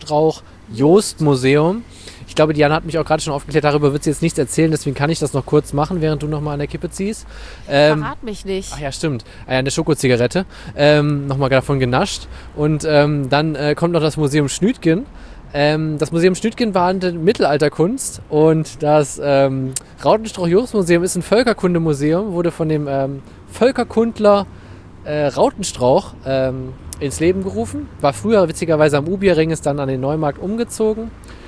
Rautenstrauch-Jost-Museum. Ich glaube, Diana hat mich auch gerade schon aufgeklärt, darüber wird sie jetzt nichts erzählen, deswegen kann ich das noch kurz machen, während du noch mal an der Kippe ziehst. Ähm, Verrat mich nicht. Ach ja, stimmt. Ah ja, eine Schokozigarette. Ähm, nochmal davon genascht. Und ähm, dann äh, kommt noch das Museum Schnütgen. Ähm, das Museum Schnütgen behandelt Mittelalterkunst und das ähm, Rautenstrauch-Jost-Museum ist ein Völkerkundemuseum, wurde von dem ähm, Völkerkundler äh, Rautenstrauch ähm, ins Leben gerufen. War früher witzigerweise am Ubierring, ist dann an den Neumarkt umgezogen.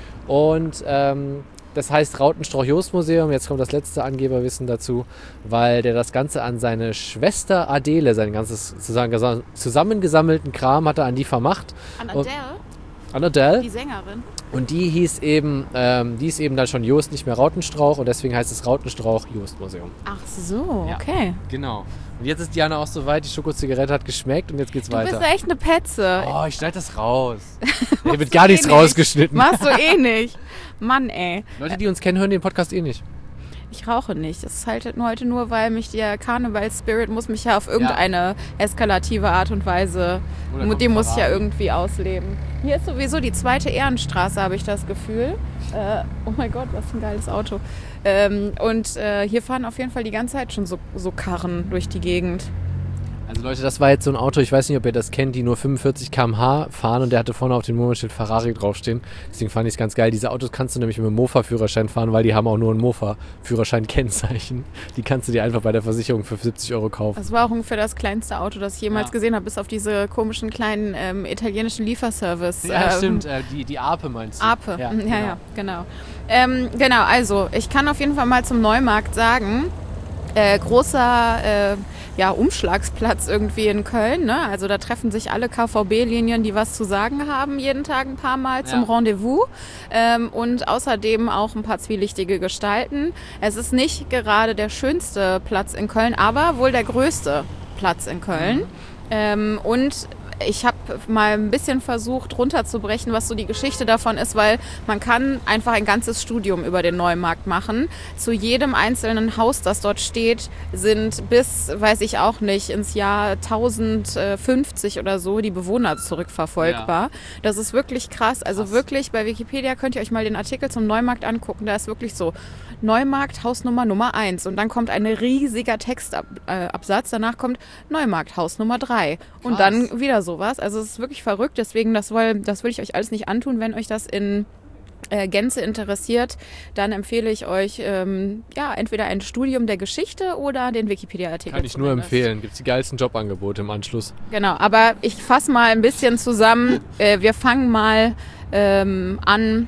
Und ähm, das heißt Rautenstrauch-Jost-Museum. Jetzt kommt das letzte Angeberwissen dazu, weil der das Ganze an seine Schwester Adele, sein ganzes zusammen- zusammengesammelten Kram hat er an die vermacht. An Adele? An Adele. Die Sängerin. Und die hieß eben, ähm, die ist eben dann schon Jost, nicht mehr Rautenstrauch. Und deswegen heißt es Rautenstrauch-Jost-Museum. Ach so, Ja. okay. Genau. Und jetzt ist Diana auch soweit, die Schokozigarette hat geschmeckt und jetzt geht's Du weiter. bist echt eine Petze. Oh, ich schneide das raus. Hier wird gar nichts eh nicht. rausgeschnitten. Machst du eh nicht. Mann, ey. Leute, die uns kennen, hören den Podcast eh nicht. Ich rauche nicht. Das ist halt nur heute nur, weil mich der Karneval-Spirit muss mich ja auf irgendeine eskalative Art und Weise, Oder kommt die muss ich ja Ferrari. irgendwie ausleben. Hier ist sowieso die zweite Ehrenstraße, habe ich das Gefühl. Äh, oh mein Gott, was ein geiles Auto. Ähm, und äh, hier fahren auf jeden Fall die ganze Zeit schon so, so Karren durch die Gegend. Also Leute, das war jetzt so ein Auto, ich weiß nicht, ob ihr das kennt, die nur fünfundvierzig Kilometer pro Stunde fahren und der hatte vorne auf dem Nummernschild Ferrari draufstehen. Deswegen fand ich es ganz geil. Diese Autos kannst du nämlich mit dem Mofa-Führerschein fahren, weil die haben auch nur ein Mofa-Führerschein-Kennzeichen. Die kannst du dir einfach bei der Versicherung für siebzig Euro kaufen. Das war auch ungefähr das kleinste Auto, das ich jemals Ja. gesehen habe, bis auf diese komischen kleinen ähm, italienischen Lieferservice. Ja, ähm, stimmt. Äh, die, die Ape meinst du? Ape, Ja, ja, genau. ja, ja, genau. Ähm, genau, also ich kann auf jeden Fall mal zum Neumarkt sagen, äh, großer äh, ja, Umschlagsplatz irgendwie in Köln. Ne? Also da treffen sich alle K V B-Linien, die was zu sagen haben, jeden Tag ein paar Mal zum Ja. Rendezvous. Ähm, und außerdem auch ein paar zwielichtige Gestalten. Es ist nicht gerade der schönste Platz in Köln, aber wohl der größte Platz in Köln. Mhm. Ähm, und ich habe mal ein bisschen versucht runterzubrechen, was so die Geschichte davon ist, weil man kann einfach ein ganzes Studium über den Neumarkt machen. Zu jedem einzelnen Haus, das dort steht, sind bis, weiß ich auch nicht, ins Jahr tausendfünfzig oder so die Bewohner zurückverfolgbar. Ja. Das ist wirklich krass. Also krass. Wirklich, bei Wikipedia könnt ihr euch mal den Artikel zum Neumarkt angucken. Da ist wirklich so Neumarkt, Hausnummer Nummer eins. Und dann kommt ein riesiger Textabsatz. Danach kommt Neumarkt, Haus Nummer drei. Und dann wieder sowas. Also es ist wirklich verrückt. Deswegen, das will, das will ich euch alles nicht antun. Wenn euch das in äh, Gänze interessiert, dann empfehle ich euch ähm, ja, entweder ein Studium der Geschichte oder den Wikipedia-Artikel. Kann ich nur empfehlen. Gibt es die geilsten Jobangebote im Anschluss. Genau, aber ich fasse mal ein bisschen zusammen. Äh, wir fangen mal ähm, an.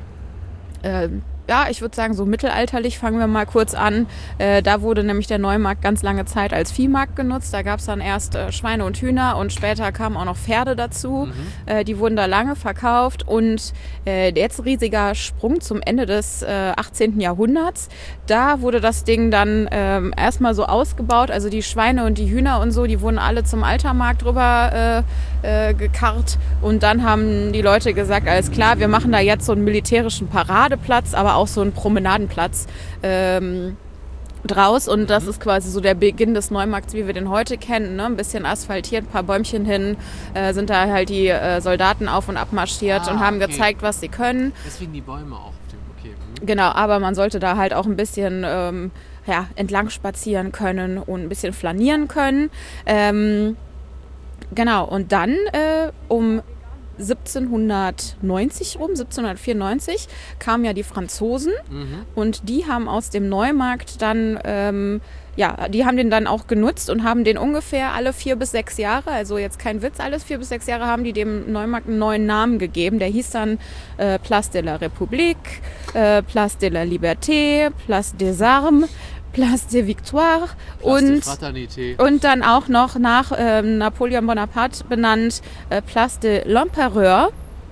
Äh, Ja, ich würde sagen, so mittelalterlich fangen wir mal kurz an. Äh, da wurde nämlich der Neumarkt ganz lange Zeit als Viehmarkt genutzt. Da gab es dann erst äh, Schweine und Hühner und später kamen auch noch Pferde dazu. Mhm. Äh, die wurden da lange verkauft und äh, jetzt riesiger Sprung zum Ende des äh, achtzehnten Jahrhunderts. Da wurde das Ding dann äh, erstmal so ausgebaut. Also die Schweine und die Hühner und so, die wurden alle zum Altermarkt rüber äh, äh, gekarrt. Und dann haben die Leute gesagt, alles klar, wir machen da jetzt so einen militärischen Paradeplatz, aber auch so einen Promenadenplatz ähm, draus. Und das ist quasi so der Beginn des Neumarkts, wie wir den heute kennen. Ne? Ein bisschen asphaltiert, ein paar Bäumchen hin, äh, sind da halt die äh, Soldaten auf und ab marschiert ah, und haben okay. gezeigt, was sie können. Deswegen die Bäume auch. Okay. Mhm. Genau, aber man sollte da halt auch ein bisschen ähm, ja, entlang spazieren können und ein bisschen flanieren können. Ähm, genau, und dann äh, um siebzehnhundertneunzig rum, siebzehnhundertvierundneunzig, kamen ja die Franzosen mhm. und die haben aus dem Neumarkt dann, ähm, ja, die haben den dann auch genutzt und haben den ungefähr alle vier bis sechs Jahre, also jetzt kein Witz, alles vier bis sechs Jahre haben die dem Neumarkt einen neuen Namen gegeben. Der hieß dann äh, Place de la République, äh, Place de la Liberté, Place des Armes, Place de Victoire und, und dann auch noch nach ähm, Napoleon Bonaparte benannt äh, Place de l'Empereur.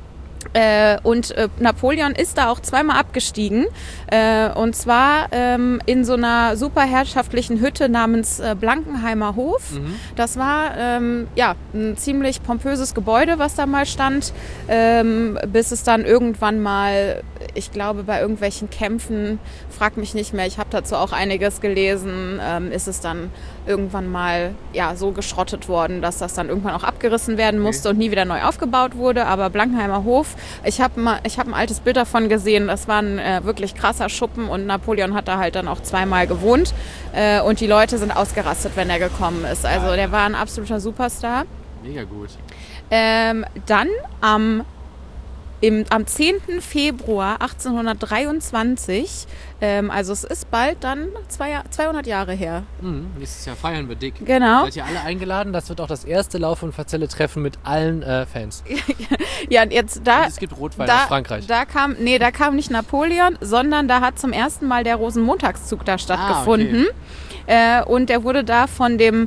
Äh, und äh, Napoleon ist da auch zweimal abgestiegen äh, und zwar ähm, in so einer super herrschaftlichen Hütte namens äh, Blankenheimer Hof. Mhm. Das war ähm, ja, ein ziemlich pompöses Gebäude, was da mal stand, ähm, bis es dann irgendwann mal, ich glaube bei irgendwelchen Kämpfen, frag mich nicht mehr, ich habe dazu auch einiges gelesen, ähm, ist es dann irgendwann mal ja, so geschrottet worden, dass das dann irgendwann auch abgerissen werden musste okay. und nie wieder neu aufgebaut wurde. Aber Blankenheimer Hof, ich habe ich hab ein altes Bild davon gesehen, das war ein äh, wirklich krasser Schuppen und Napoleon hat da halt dann auch zweimal gewohnt äh, und die Leute sind ausgerastet, wenn er gekommen ist. Also der war ein absoluter Superstar. Mega gut. Ähm, dann am Im, am zehnten Februar achtzehnhundertdreiundzwanzig Ähm, also es ist bald dann zwei, zweihundert Jahre her. Mhm, nächstes Jahr feiern wir dick. Genau. Seid ihr alle eingeladen? Das wird auch das erste Lauf- und Verzelle-Treffen mit allen äh, Fans. Ja, und jetzt da... Und es gibt Rotwein da, aus Frankreich. Da kam, nee, da kam nicht Napoleon, sondern da hat zum ersten Mal der Rosenmontagszug da stattgefunden. Ah, Äh, und der wurde da von dem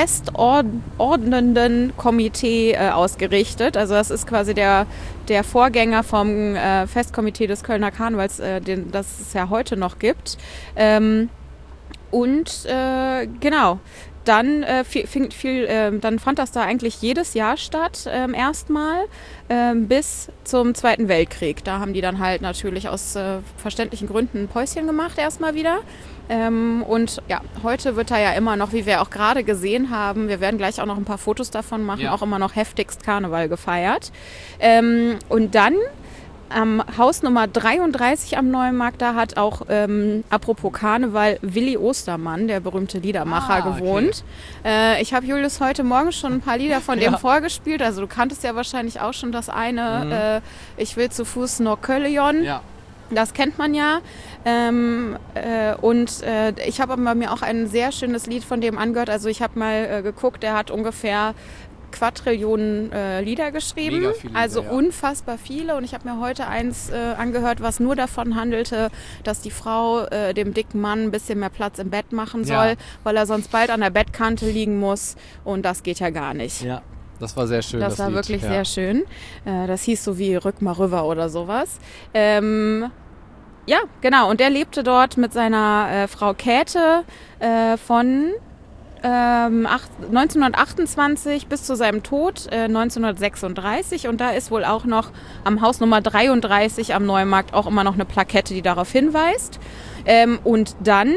festordnenden Komitee äh, ausgerichtet. Also das ist quasi der, der Vorgänger vom äh, Festkomitee des Kölner Karnevals, äh, den, das es ja heute noch gibt. Ähm, und äh, genau. Dann, äh, fing, viel, äh, dann fand das da eigentlich jedes Jahr statt, äh, erstmal, äh, bis zum Zweiten Weltkrieg. Da haben die dann halt natürlich aus äh, verständlichen Gründen ein Päuschen gemacht, erstmal wieder. Ähm, und ja, heute wird da ja immer noch, wie wir auch gerade gesehen haben, wir werden gleich auch noch ein paar Fotos davon machen, ja. auch immer noch heftigst Karneval gefeiert. Ähm, und dann am Haus Nummer dreiunddreißig am Neumarkt, da hat auch, ähm, apropos Karneval, Willi Ostermann, der berühmte Liedermacher, Ah, okay. gewohnt. Äh, ich habe Julius heute Morgen schon ein paar Lieder von dem Ja. vorgespielt. Also du kanntest ja wahrscheinlich auch schon das eine, Mhm. äh, Ich will zu Fuß nach Köln. Ja. Das kennt man ja. Ähm, äh, und äh, ich habe aber mir auch ein sehr schönes Lied von dem angehört. Also ich habe mal äh, geguckt, der hat ungefähr Quadrillionen äh, Lieder geschrieben. Mega viele Lieder, also ja. unfassbar viele. Und ich habe mir heute eins äh, angehört, was nur davon handelte, dass die Frau äh, dem dicken Mann ein bisschen mehr Platz im Bett machen soll, Ja. weil er sonst bald an der Bettkante liegen muss. Und das geht ja gar nicht. Ja. Das war sehr schön. Das, Das, war Lied. wirklich ja. sehr schön. Äh, das hieß so wie Rück mal rüber oder sowas. Ähm, ja, genau. Und der lebte dort mit seiner äh, Frau Käthe äh, von ähm, acht, neunzehnhundertachtundzwanzig bis zu seinem Tod äh, neunzehnhundertsechsunddreißig. Und da ist wohl auch noch am Haus Nummer dreiunddreißig am Neumarkt auch immer noch eine Plakette, die darauf hinweist. Ähm, und dann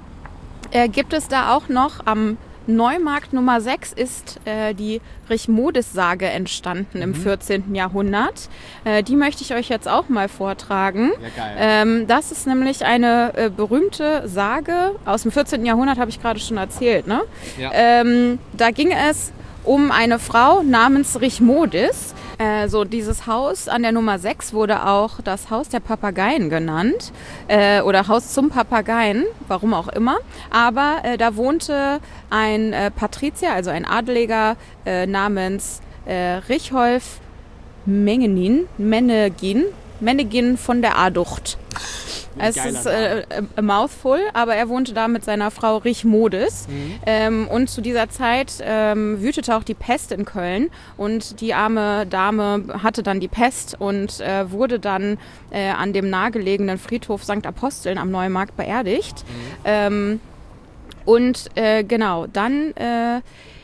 äh, gibt es da auch noch am Neumarkt Nummer sechs ist äh, die Richmodis-Sage entstanden im vierzehnten Jahrhundert. Äh, die möchte ich euch jetzt auch mal vortragen. Ja, geil. Ähm, das ist nämlich eine äh, berühmte Sage aus dem vierzehnten Jahrhundert, habe ich gerade schon erzählt. Ne? Ja. Ähm, da ging es um eine Frau namens Richmodis. Äh, so dieses Haus an der Nummer sechs wurde auch das Haus der Papageien genannt äh, oder Haus zum Papageien, warum auch immer. Aber äh, da wohnte ein äh, Patrizier, also ein Adeliger äh, namens äh, Richolf Mengenin, Menegin, Menegin von der Aducht. Es Geiler ist äh, a mouthful, aber er wohnte da mit seiner Frau Richmodis. Mhm. Ähm, und zu dieser Zeit ähm, wütete auch die Pest in Köln. Und die arme Dame hatte dann die Pest und äh, wurde dann äh, an dem nahegelegenen Friedhof Sankt Aposteln am Neumarkt beerdigt. Mhm. Ähm, und äh, genau, dann, äh,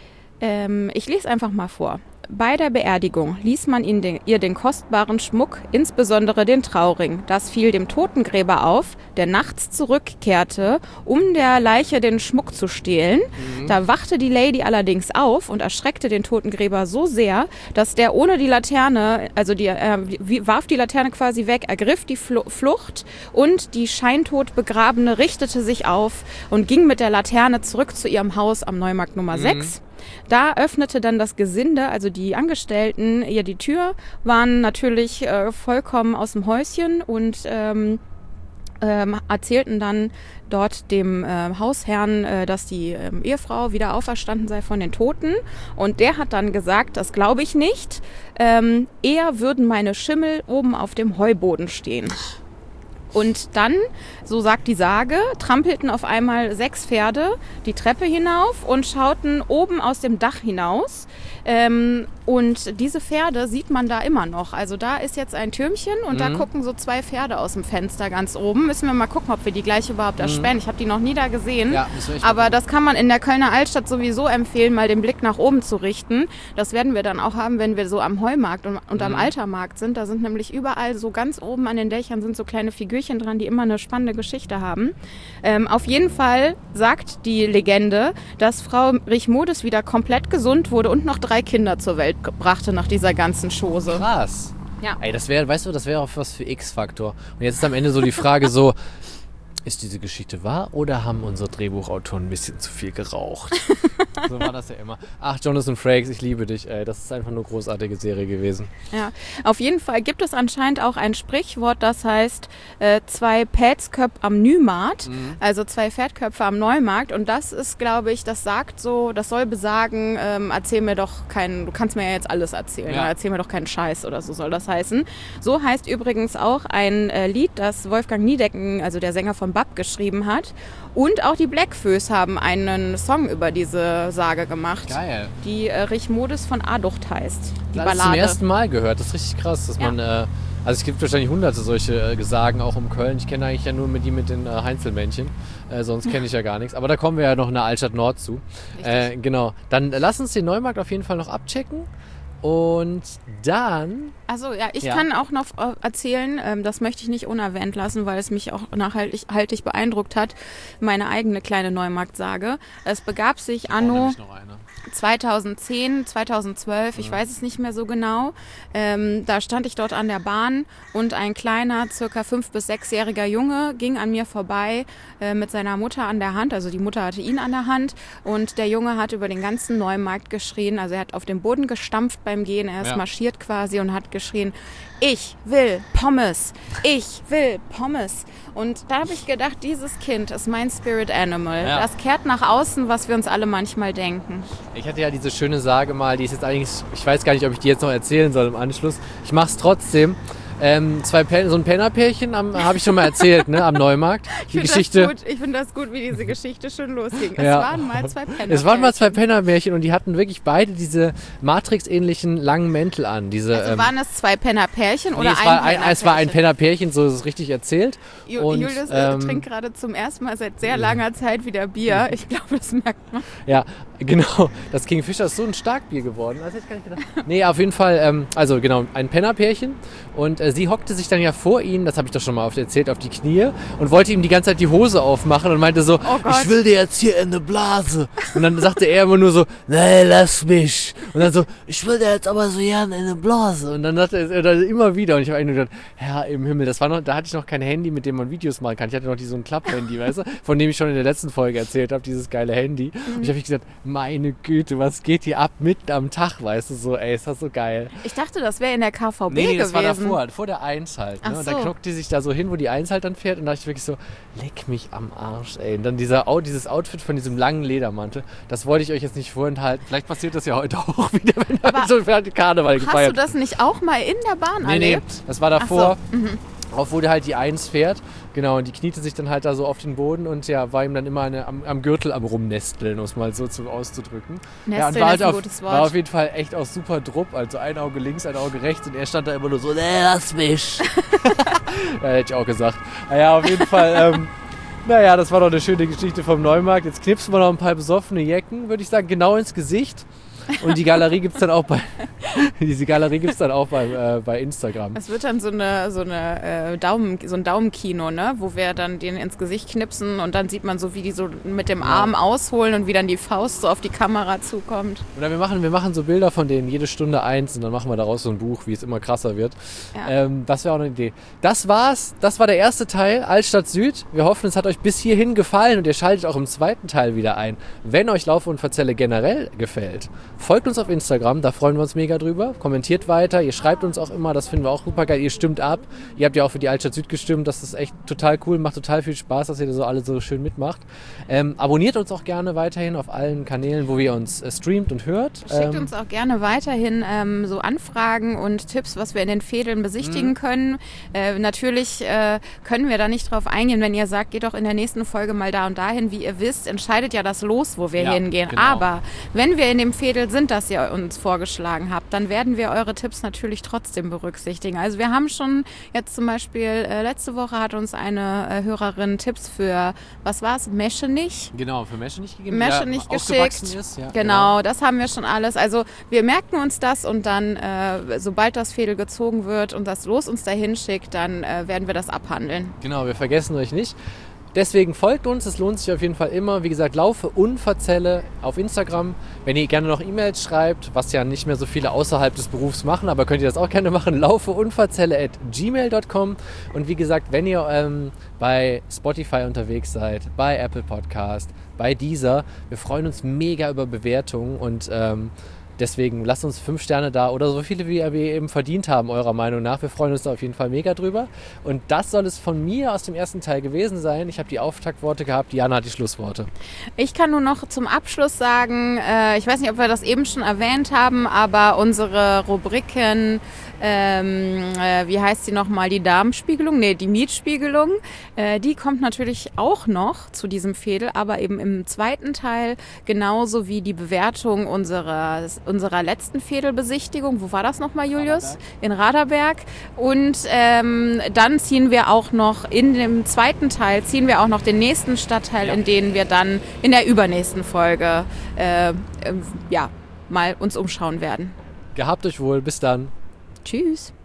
ähm, ich lese einfach mal vor. Bei der Beerdigung ließ man ihn den, ihr den kostbaren Schmuck, insbesondere den Trauring. Das fiel dem Totengräber auf, der nachts zurückkehrte, um der Leiche den Schmuck zu stehlen. Mhm. Da wachte die Lady allerdings auf und erschreckte den Totengräber so sehr, dass der ohne die Laterne, also die, äh, warf die Laterne quasi weg, ergriff die Fl- Flucht und die scheintot Begrabene richtete sich auf und ging mit der Laterne zurück zu ihrem Haus am Neumarkt Nummer Mhm. sechs. Da öffnete dann das Gesinde, also die Angestellten, ihr die Tür, waren natürlich äh, vollkommen aus dem Häuschen und ähm, ähm, erzählten dann dort dem äh, Hausherrn, äh, dass die ähm, Ehefrau wieder auferstanden sei von den Toten. Und der hat dann gesagt, das glaube ich nicht, ähm, eher würden meine Schimmel oben auf dem Heuboden stehen. Und dann, so sagt die Sage, trampelten auf einmal sechs Pferde die Treppe hinauf und schauten oben aus dem Dach hinaus. Ähm, und diese Pferde sieht man da immer noch. Also da ist jetzt ein Türmchen und Mhm. da gucken so zwei Pferde aus dem Fenster ganz oben. Müssen wir mal gucken, ob wir die gleich überhaupt erspähen. Ich habe die noch nie da gesehen. Ja, müssen wir echt Aber mal das kann man in der Kölner Altstadt sowieso empfehlen, mal den Blick nach oben zu richten. Das werden wir dann auch haben, wenn wir so am Heumarkt und, und am Mhm. Altermarkt sind. Da sind nämlich überall so ganz oben an den Dächern sind so kleine Figürchen dran, die immer eine spannende Geschichte haben. Ähm, auf jeden Fall sagt die Legende, dass Frau Richmodis wieder komplett gesund wurde und noch drei Kinder zur Welt brachte nach dieser ganzen Chose. Krass. Ja. Ey, das wäre, weißt du, das wäre auch was für X-Faktor. Und jetzt ist am Ende so die Frage so, ist diese Geschichte wahr oder haben unsere Drehbuchautoren ein bisschen zu viel geraucht? So war das ja immer. Ach, Jonathan Frakes, ich liebe dich, ey. Das ist einfach eine großartige Serie gewesen. Ja, auf jeden Fall gibt es anscheinend auch ein Sprichwort, das heißt äh, zwei Pätsköpfe am Neumarkt, mhm. also zwei Pferdköpfe am Neumarkt. Und das ist, glaube ich, das sagt so, das soll besagen, ähm, erzähl mir doch keinen, du kannst mir ja jetzt alles erzählen, ja. Erzähl mir doch keinen Scheiß oder so soll das heißen. So heißt übrigens auch ein äh, Lied, das Wolfgang Niedecken, also der Sänger von B A P, geschrieben hat. Und auch die Blackfoes haben einen Song über diese Sage gemacht. Geil. Die äh, Richmodis von Aducht heißt. Die das Ballade. Zum ersten Mal gehört. Das ist richtig krass, dass ja. man... Äh, also es gibt wahrscheinlich hunderte solche äh, Sagen auch um Köln. Ich kenne eigentlich ja nur mit die mit den äh, Heinzelmännchen. Äh, sonst kenne ich ja gar nichts. Aber da kommen wir ja noch in der Altstadt Nord zu. Äh, genau. Dann äh, lass uns den Neumarkt auf jeden Fall noch abchecken. Und dann... Also ja, ich ja. kann auch noch erzählen, ähm, das möchte ich nicht unerwähnt lassen, weil es mich auch nachhaltig haltig beeindruckt hat, meine eigene kleine Neumarktsage. Es begab sich anno zweitausendzehn, zweitausendzwölf, ich ja. weiß es nicht mehr so genau. Ähm, da stand ich dort an der Bahn und ein kleiner, circa fünf- bis sechsjähriger Junge ging an mir vorbei äh, mit seiner Mutter an der Hand. Also die Mutter hatte ihn an der Hand und der Junge hat über den ganzen Neumarkt geschrien. Also er hat auf den Boden gestampft beim Gehen, er ist ja. marschiert quasi und hat geschrien, ich will Pommes, ich will Pommes. Und da habe ich gedacht, dieses Kind ist mein Spirit Animal. Ja. Das kehrt nach außen, was wir uns alle manchmal denken. Ich hatte ja diese schöne Sage mal, die ist jetzt eigentlich, ich weiß gar nicht, ob ich die jetzt noch erzählen soll im Anschluss. Ich mache es trotzdem. Ähm, zwei Pen- so ein Pennerpärchen habe ich schon mal erzählt, ne, am Neumarkt. Die ich Geschichte. Das gut. Ich finde das gut, wie diese Geschichte schon losging. Es ja. waren mal zwei Pennerpärchen. Es waren mal zwei Pennerpärchen und die hatten wirklich beide diese Matrix-ähnlichen langen Mäntel an. Diese, also ähm, waren es zwei Pennerpärchen nee, oder es ein war Pennerpärchen? Ein, es war ein Pennerpärchen, so ist es richtig erzählt. Ju- und, Julius ähm, trinkt gerade zum ersten Mal seit sehr langer Zeit wieder Bier. Ich glaube, das merkt man. Ja, genau. Das Kingfisher ist so ein Starkbier geworden. Das hätte ich gar nicht gedacht. Nee, auf jeden Fall, ähm, also genau, ein Pennerpärchen. Und äh, sie hockte sich dann ja vor ihn, das habe ich doch schon mal oft erzählt, auf die Knie und wollte ihm die ganze Zeit die Hose aufmachen und meinte so, oh ich will dir jetzt hier in eine Blase. Und dann sagte er immer nur so, nee, lass mich. Und dann so, ich will dir jetzt aber so gerne in eine Blase. Und dann sagte er dann immer wieder und ich habe eigentlich nur gedacht, Herr im Himmel, das war noch, da hatte ich noch kein Handy, mit dem man Videos machen kann. Ich hatte noch die, so ein Klapp-Handy, weißt du, von dem ich schon in der letzten Folge erzählt habe, dieses geile Handy. Mhm. Und ich habe gesagt, meine Güte, was geht hier ab mitten am Tag, weißt du, so, ey, ist das so geil. Ich dachte, das wäre in der K V B nee, nee, gewesen. das war davor, vor der eins halt. Ne? Ach Und so. da knockt die sich da so hin, wo die eins halt dann fährt und da dachte ich wirklich so, leck mich am Arsch, ey. Und dann dieser, dieses Outfit von diesem langen Ledermantel, das wollte ich euch jetzt nicht vorenthalten. Vielleicht passiert das ja heute auch wieder, wenn aber so Karneval hast gefeiert. Hast du das nicht auch mal in der Bahn nee, erlebt? Nee, das war davor. So. Mhm. Auf wo der halt die eins fährt. Genau, und die kniete sich dann halt da so auf den Boden und ja, war ihm dann immer eine, am, am Gürtel am Rumnesteln, um es mal so zu, auszudrücken. Nesteln ja, und war, halt ist ein auf, gutes Wort. war auf jeden Fall echt auch super drupp. Also ein Auge links, ein Auge rechts und er stand da immer nur so, nee, lass mich. Ja, hätte ich auch gesagt. Naja, auf jeden Fall, ähm, naja, das war doch eine schöne Geschichte vom Neumarkt. Jetzt knipsen wir noch ein paar besoffene Jecken, würde ich sagen, genau ins Gesicht. Und die Galerie gibt es dann auch bei diese Galerie gibt's dann auch bei, äh, bei Instagram. Es wird dann so eine so eine äh, Daumen so ein Daumenkino, ne, wo wir dann den ins Gesicht knipsen und dann sieht man so, wie die so mit dem Arm ja. ausholen und wie dann die Faust so auf die Kamera zukommt. Oder wir machen wir machen so Bilder von denen jede Stunde eins und dann machen wir daraus so ein Buch, wie es immer krasser wird. Ja. Ähm, das wäre auch eine Idee. Das war's. Das war der erste Teil Altstadt Süd. Wir hoffen, es hat euch bis hierhin gefallen und ihr schaltet auch im zweiten Teil wieder ein. Wenn euch Lauf und Verzelle generell gefällt, folgt uns auf Instagram, da freuen wir uns mega drüber. Kommentiert weiter, ihr schreibt uns auch immer, das finden wir auch super geil. Ihr stimmt ab. Ihr habt ja auch für die Altstadt Süd gestimmt, das ist echt total cool, macht total viel Spaß, dass ihr da so alle so schön mitmacht. Ähm, abonniert uns auch gerne weiterhin auf allen Kanälen, wo ihr uns äh, streamt und hört. Schickt ähm, uns auch gerne weiterhin ähm, so Anfragen und Tipps, was wir in den Fädeln besichtigen mhm. können. Äh, natürlich äh, können wir da nicht drauf eingehen, wenn ihr sagt, geht doch in der nächsten Folge mal da und dahin. Wie ihr wisst, entscheidet ja das Los, wo wir ja, hingehen. Genau. Aber wenn wir in dem Fädel sind, das ihr uns vorgeschlagen habt, dann werden wir eure Tipps natürlich trotzdem berücksichtigen. Also wir haben schon jetzt zum Beispiel, äh, letzte Woche hat uns eine äh, Hörerin Tipps für, was war es, Meschenich? Genau, für Meschenich gegeben, Meschenich geschickt. Ist. Ja, genau, genau, das haben wir schon alles. Also wir merken uns das und dann, äh, sobald das Fädel gezogen wird und das Los uns dahin schickt, dann äh, werden wir das abhandeln. Genau, wir vergessen euch nicht. Deswegen folgt uns, es lohnt sich auf jeden Fall immer. Wie gesagt, Laufe und Verzelle auf Instagram. Wenn ihr gerne noch E-Mails schreibt, was ja nicht mehr so viele außerhalb des Berufs machen, aber könnt ihr das auch gerne machen, laufe und verzelle at gmail dot com. Und wie gesagt, wenn ihr ähm, bei Spotify unterwegs seid, bei Apple Podcast, bei Deezer, wir freuen uns mega über Bewertungen und ähm, deswegen lasst uns fünf Sterne da oder so viele, wie wir eben verdient haben, eurer Meinung nach. Wir freuen uns da auf jeden Fall mega drüber. Und das soll es von mir aus dem ersten Teil gewesen sein. Ich habe die Auftaktworte gehabt, Diana hat die Schlussworte. Ich kann nur noch zum Abschluss sagen, äh, ich weiß nicht, ob wir das eben schon erwähnt haben, aber unsere Rubriken, ähm, äh, wie heißt sie nochmal, die Darmspiegelung, nee, die Mietspiegelung, äh, die kommt natürlich auch noch zu diesem Fädel, aber eben im zweiten Teil, genauso wie die Bewertung unserer unserer letzten Fädelbesichtigung. Wo war das nochmal, Julius? Raderberg. In Raderberg. Und ähm, dann ziehen wir auch noch in dem zweiten Teil, ziehen wir auch noch den nächsten Stadtteil, ja. in den wir dann in der übernächsten Folge äh, äh, ja, mal uns umschauen werden. Gehabt euch wohl. Bis dann. Tschüss.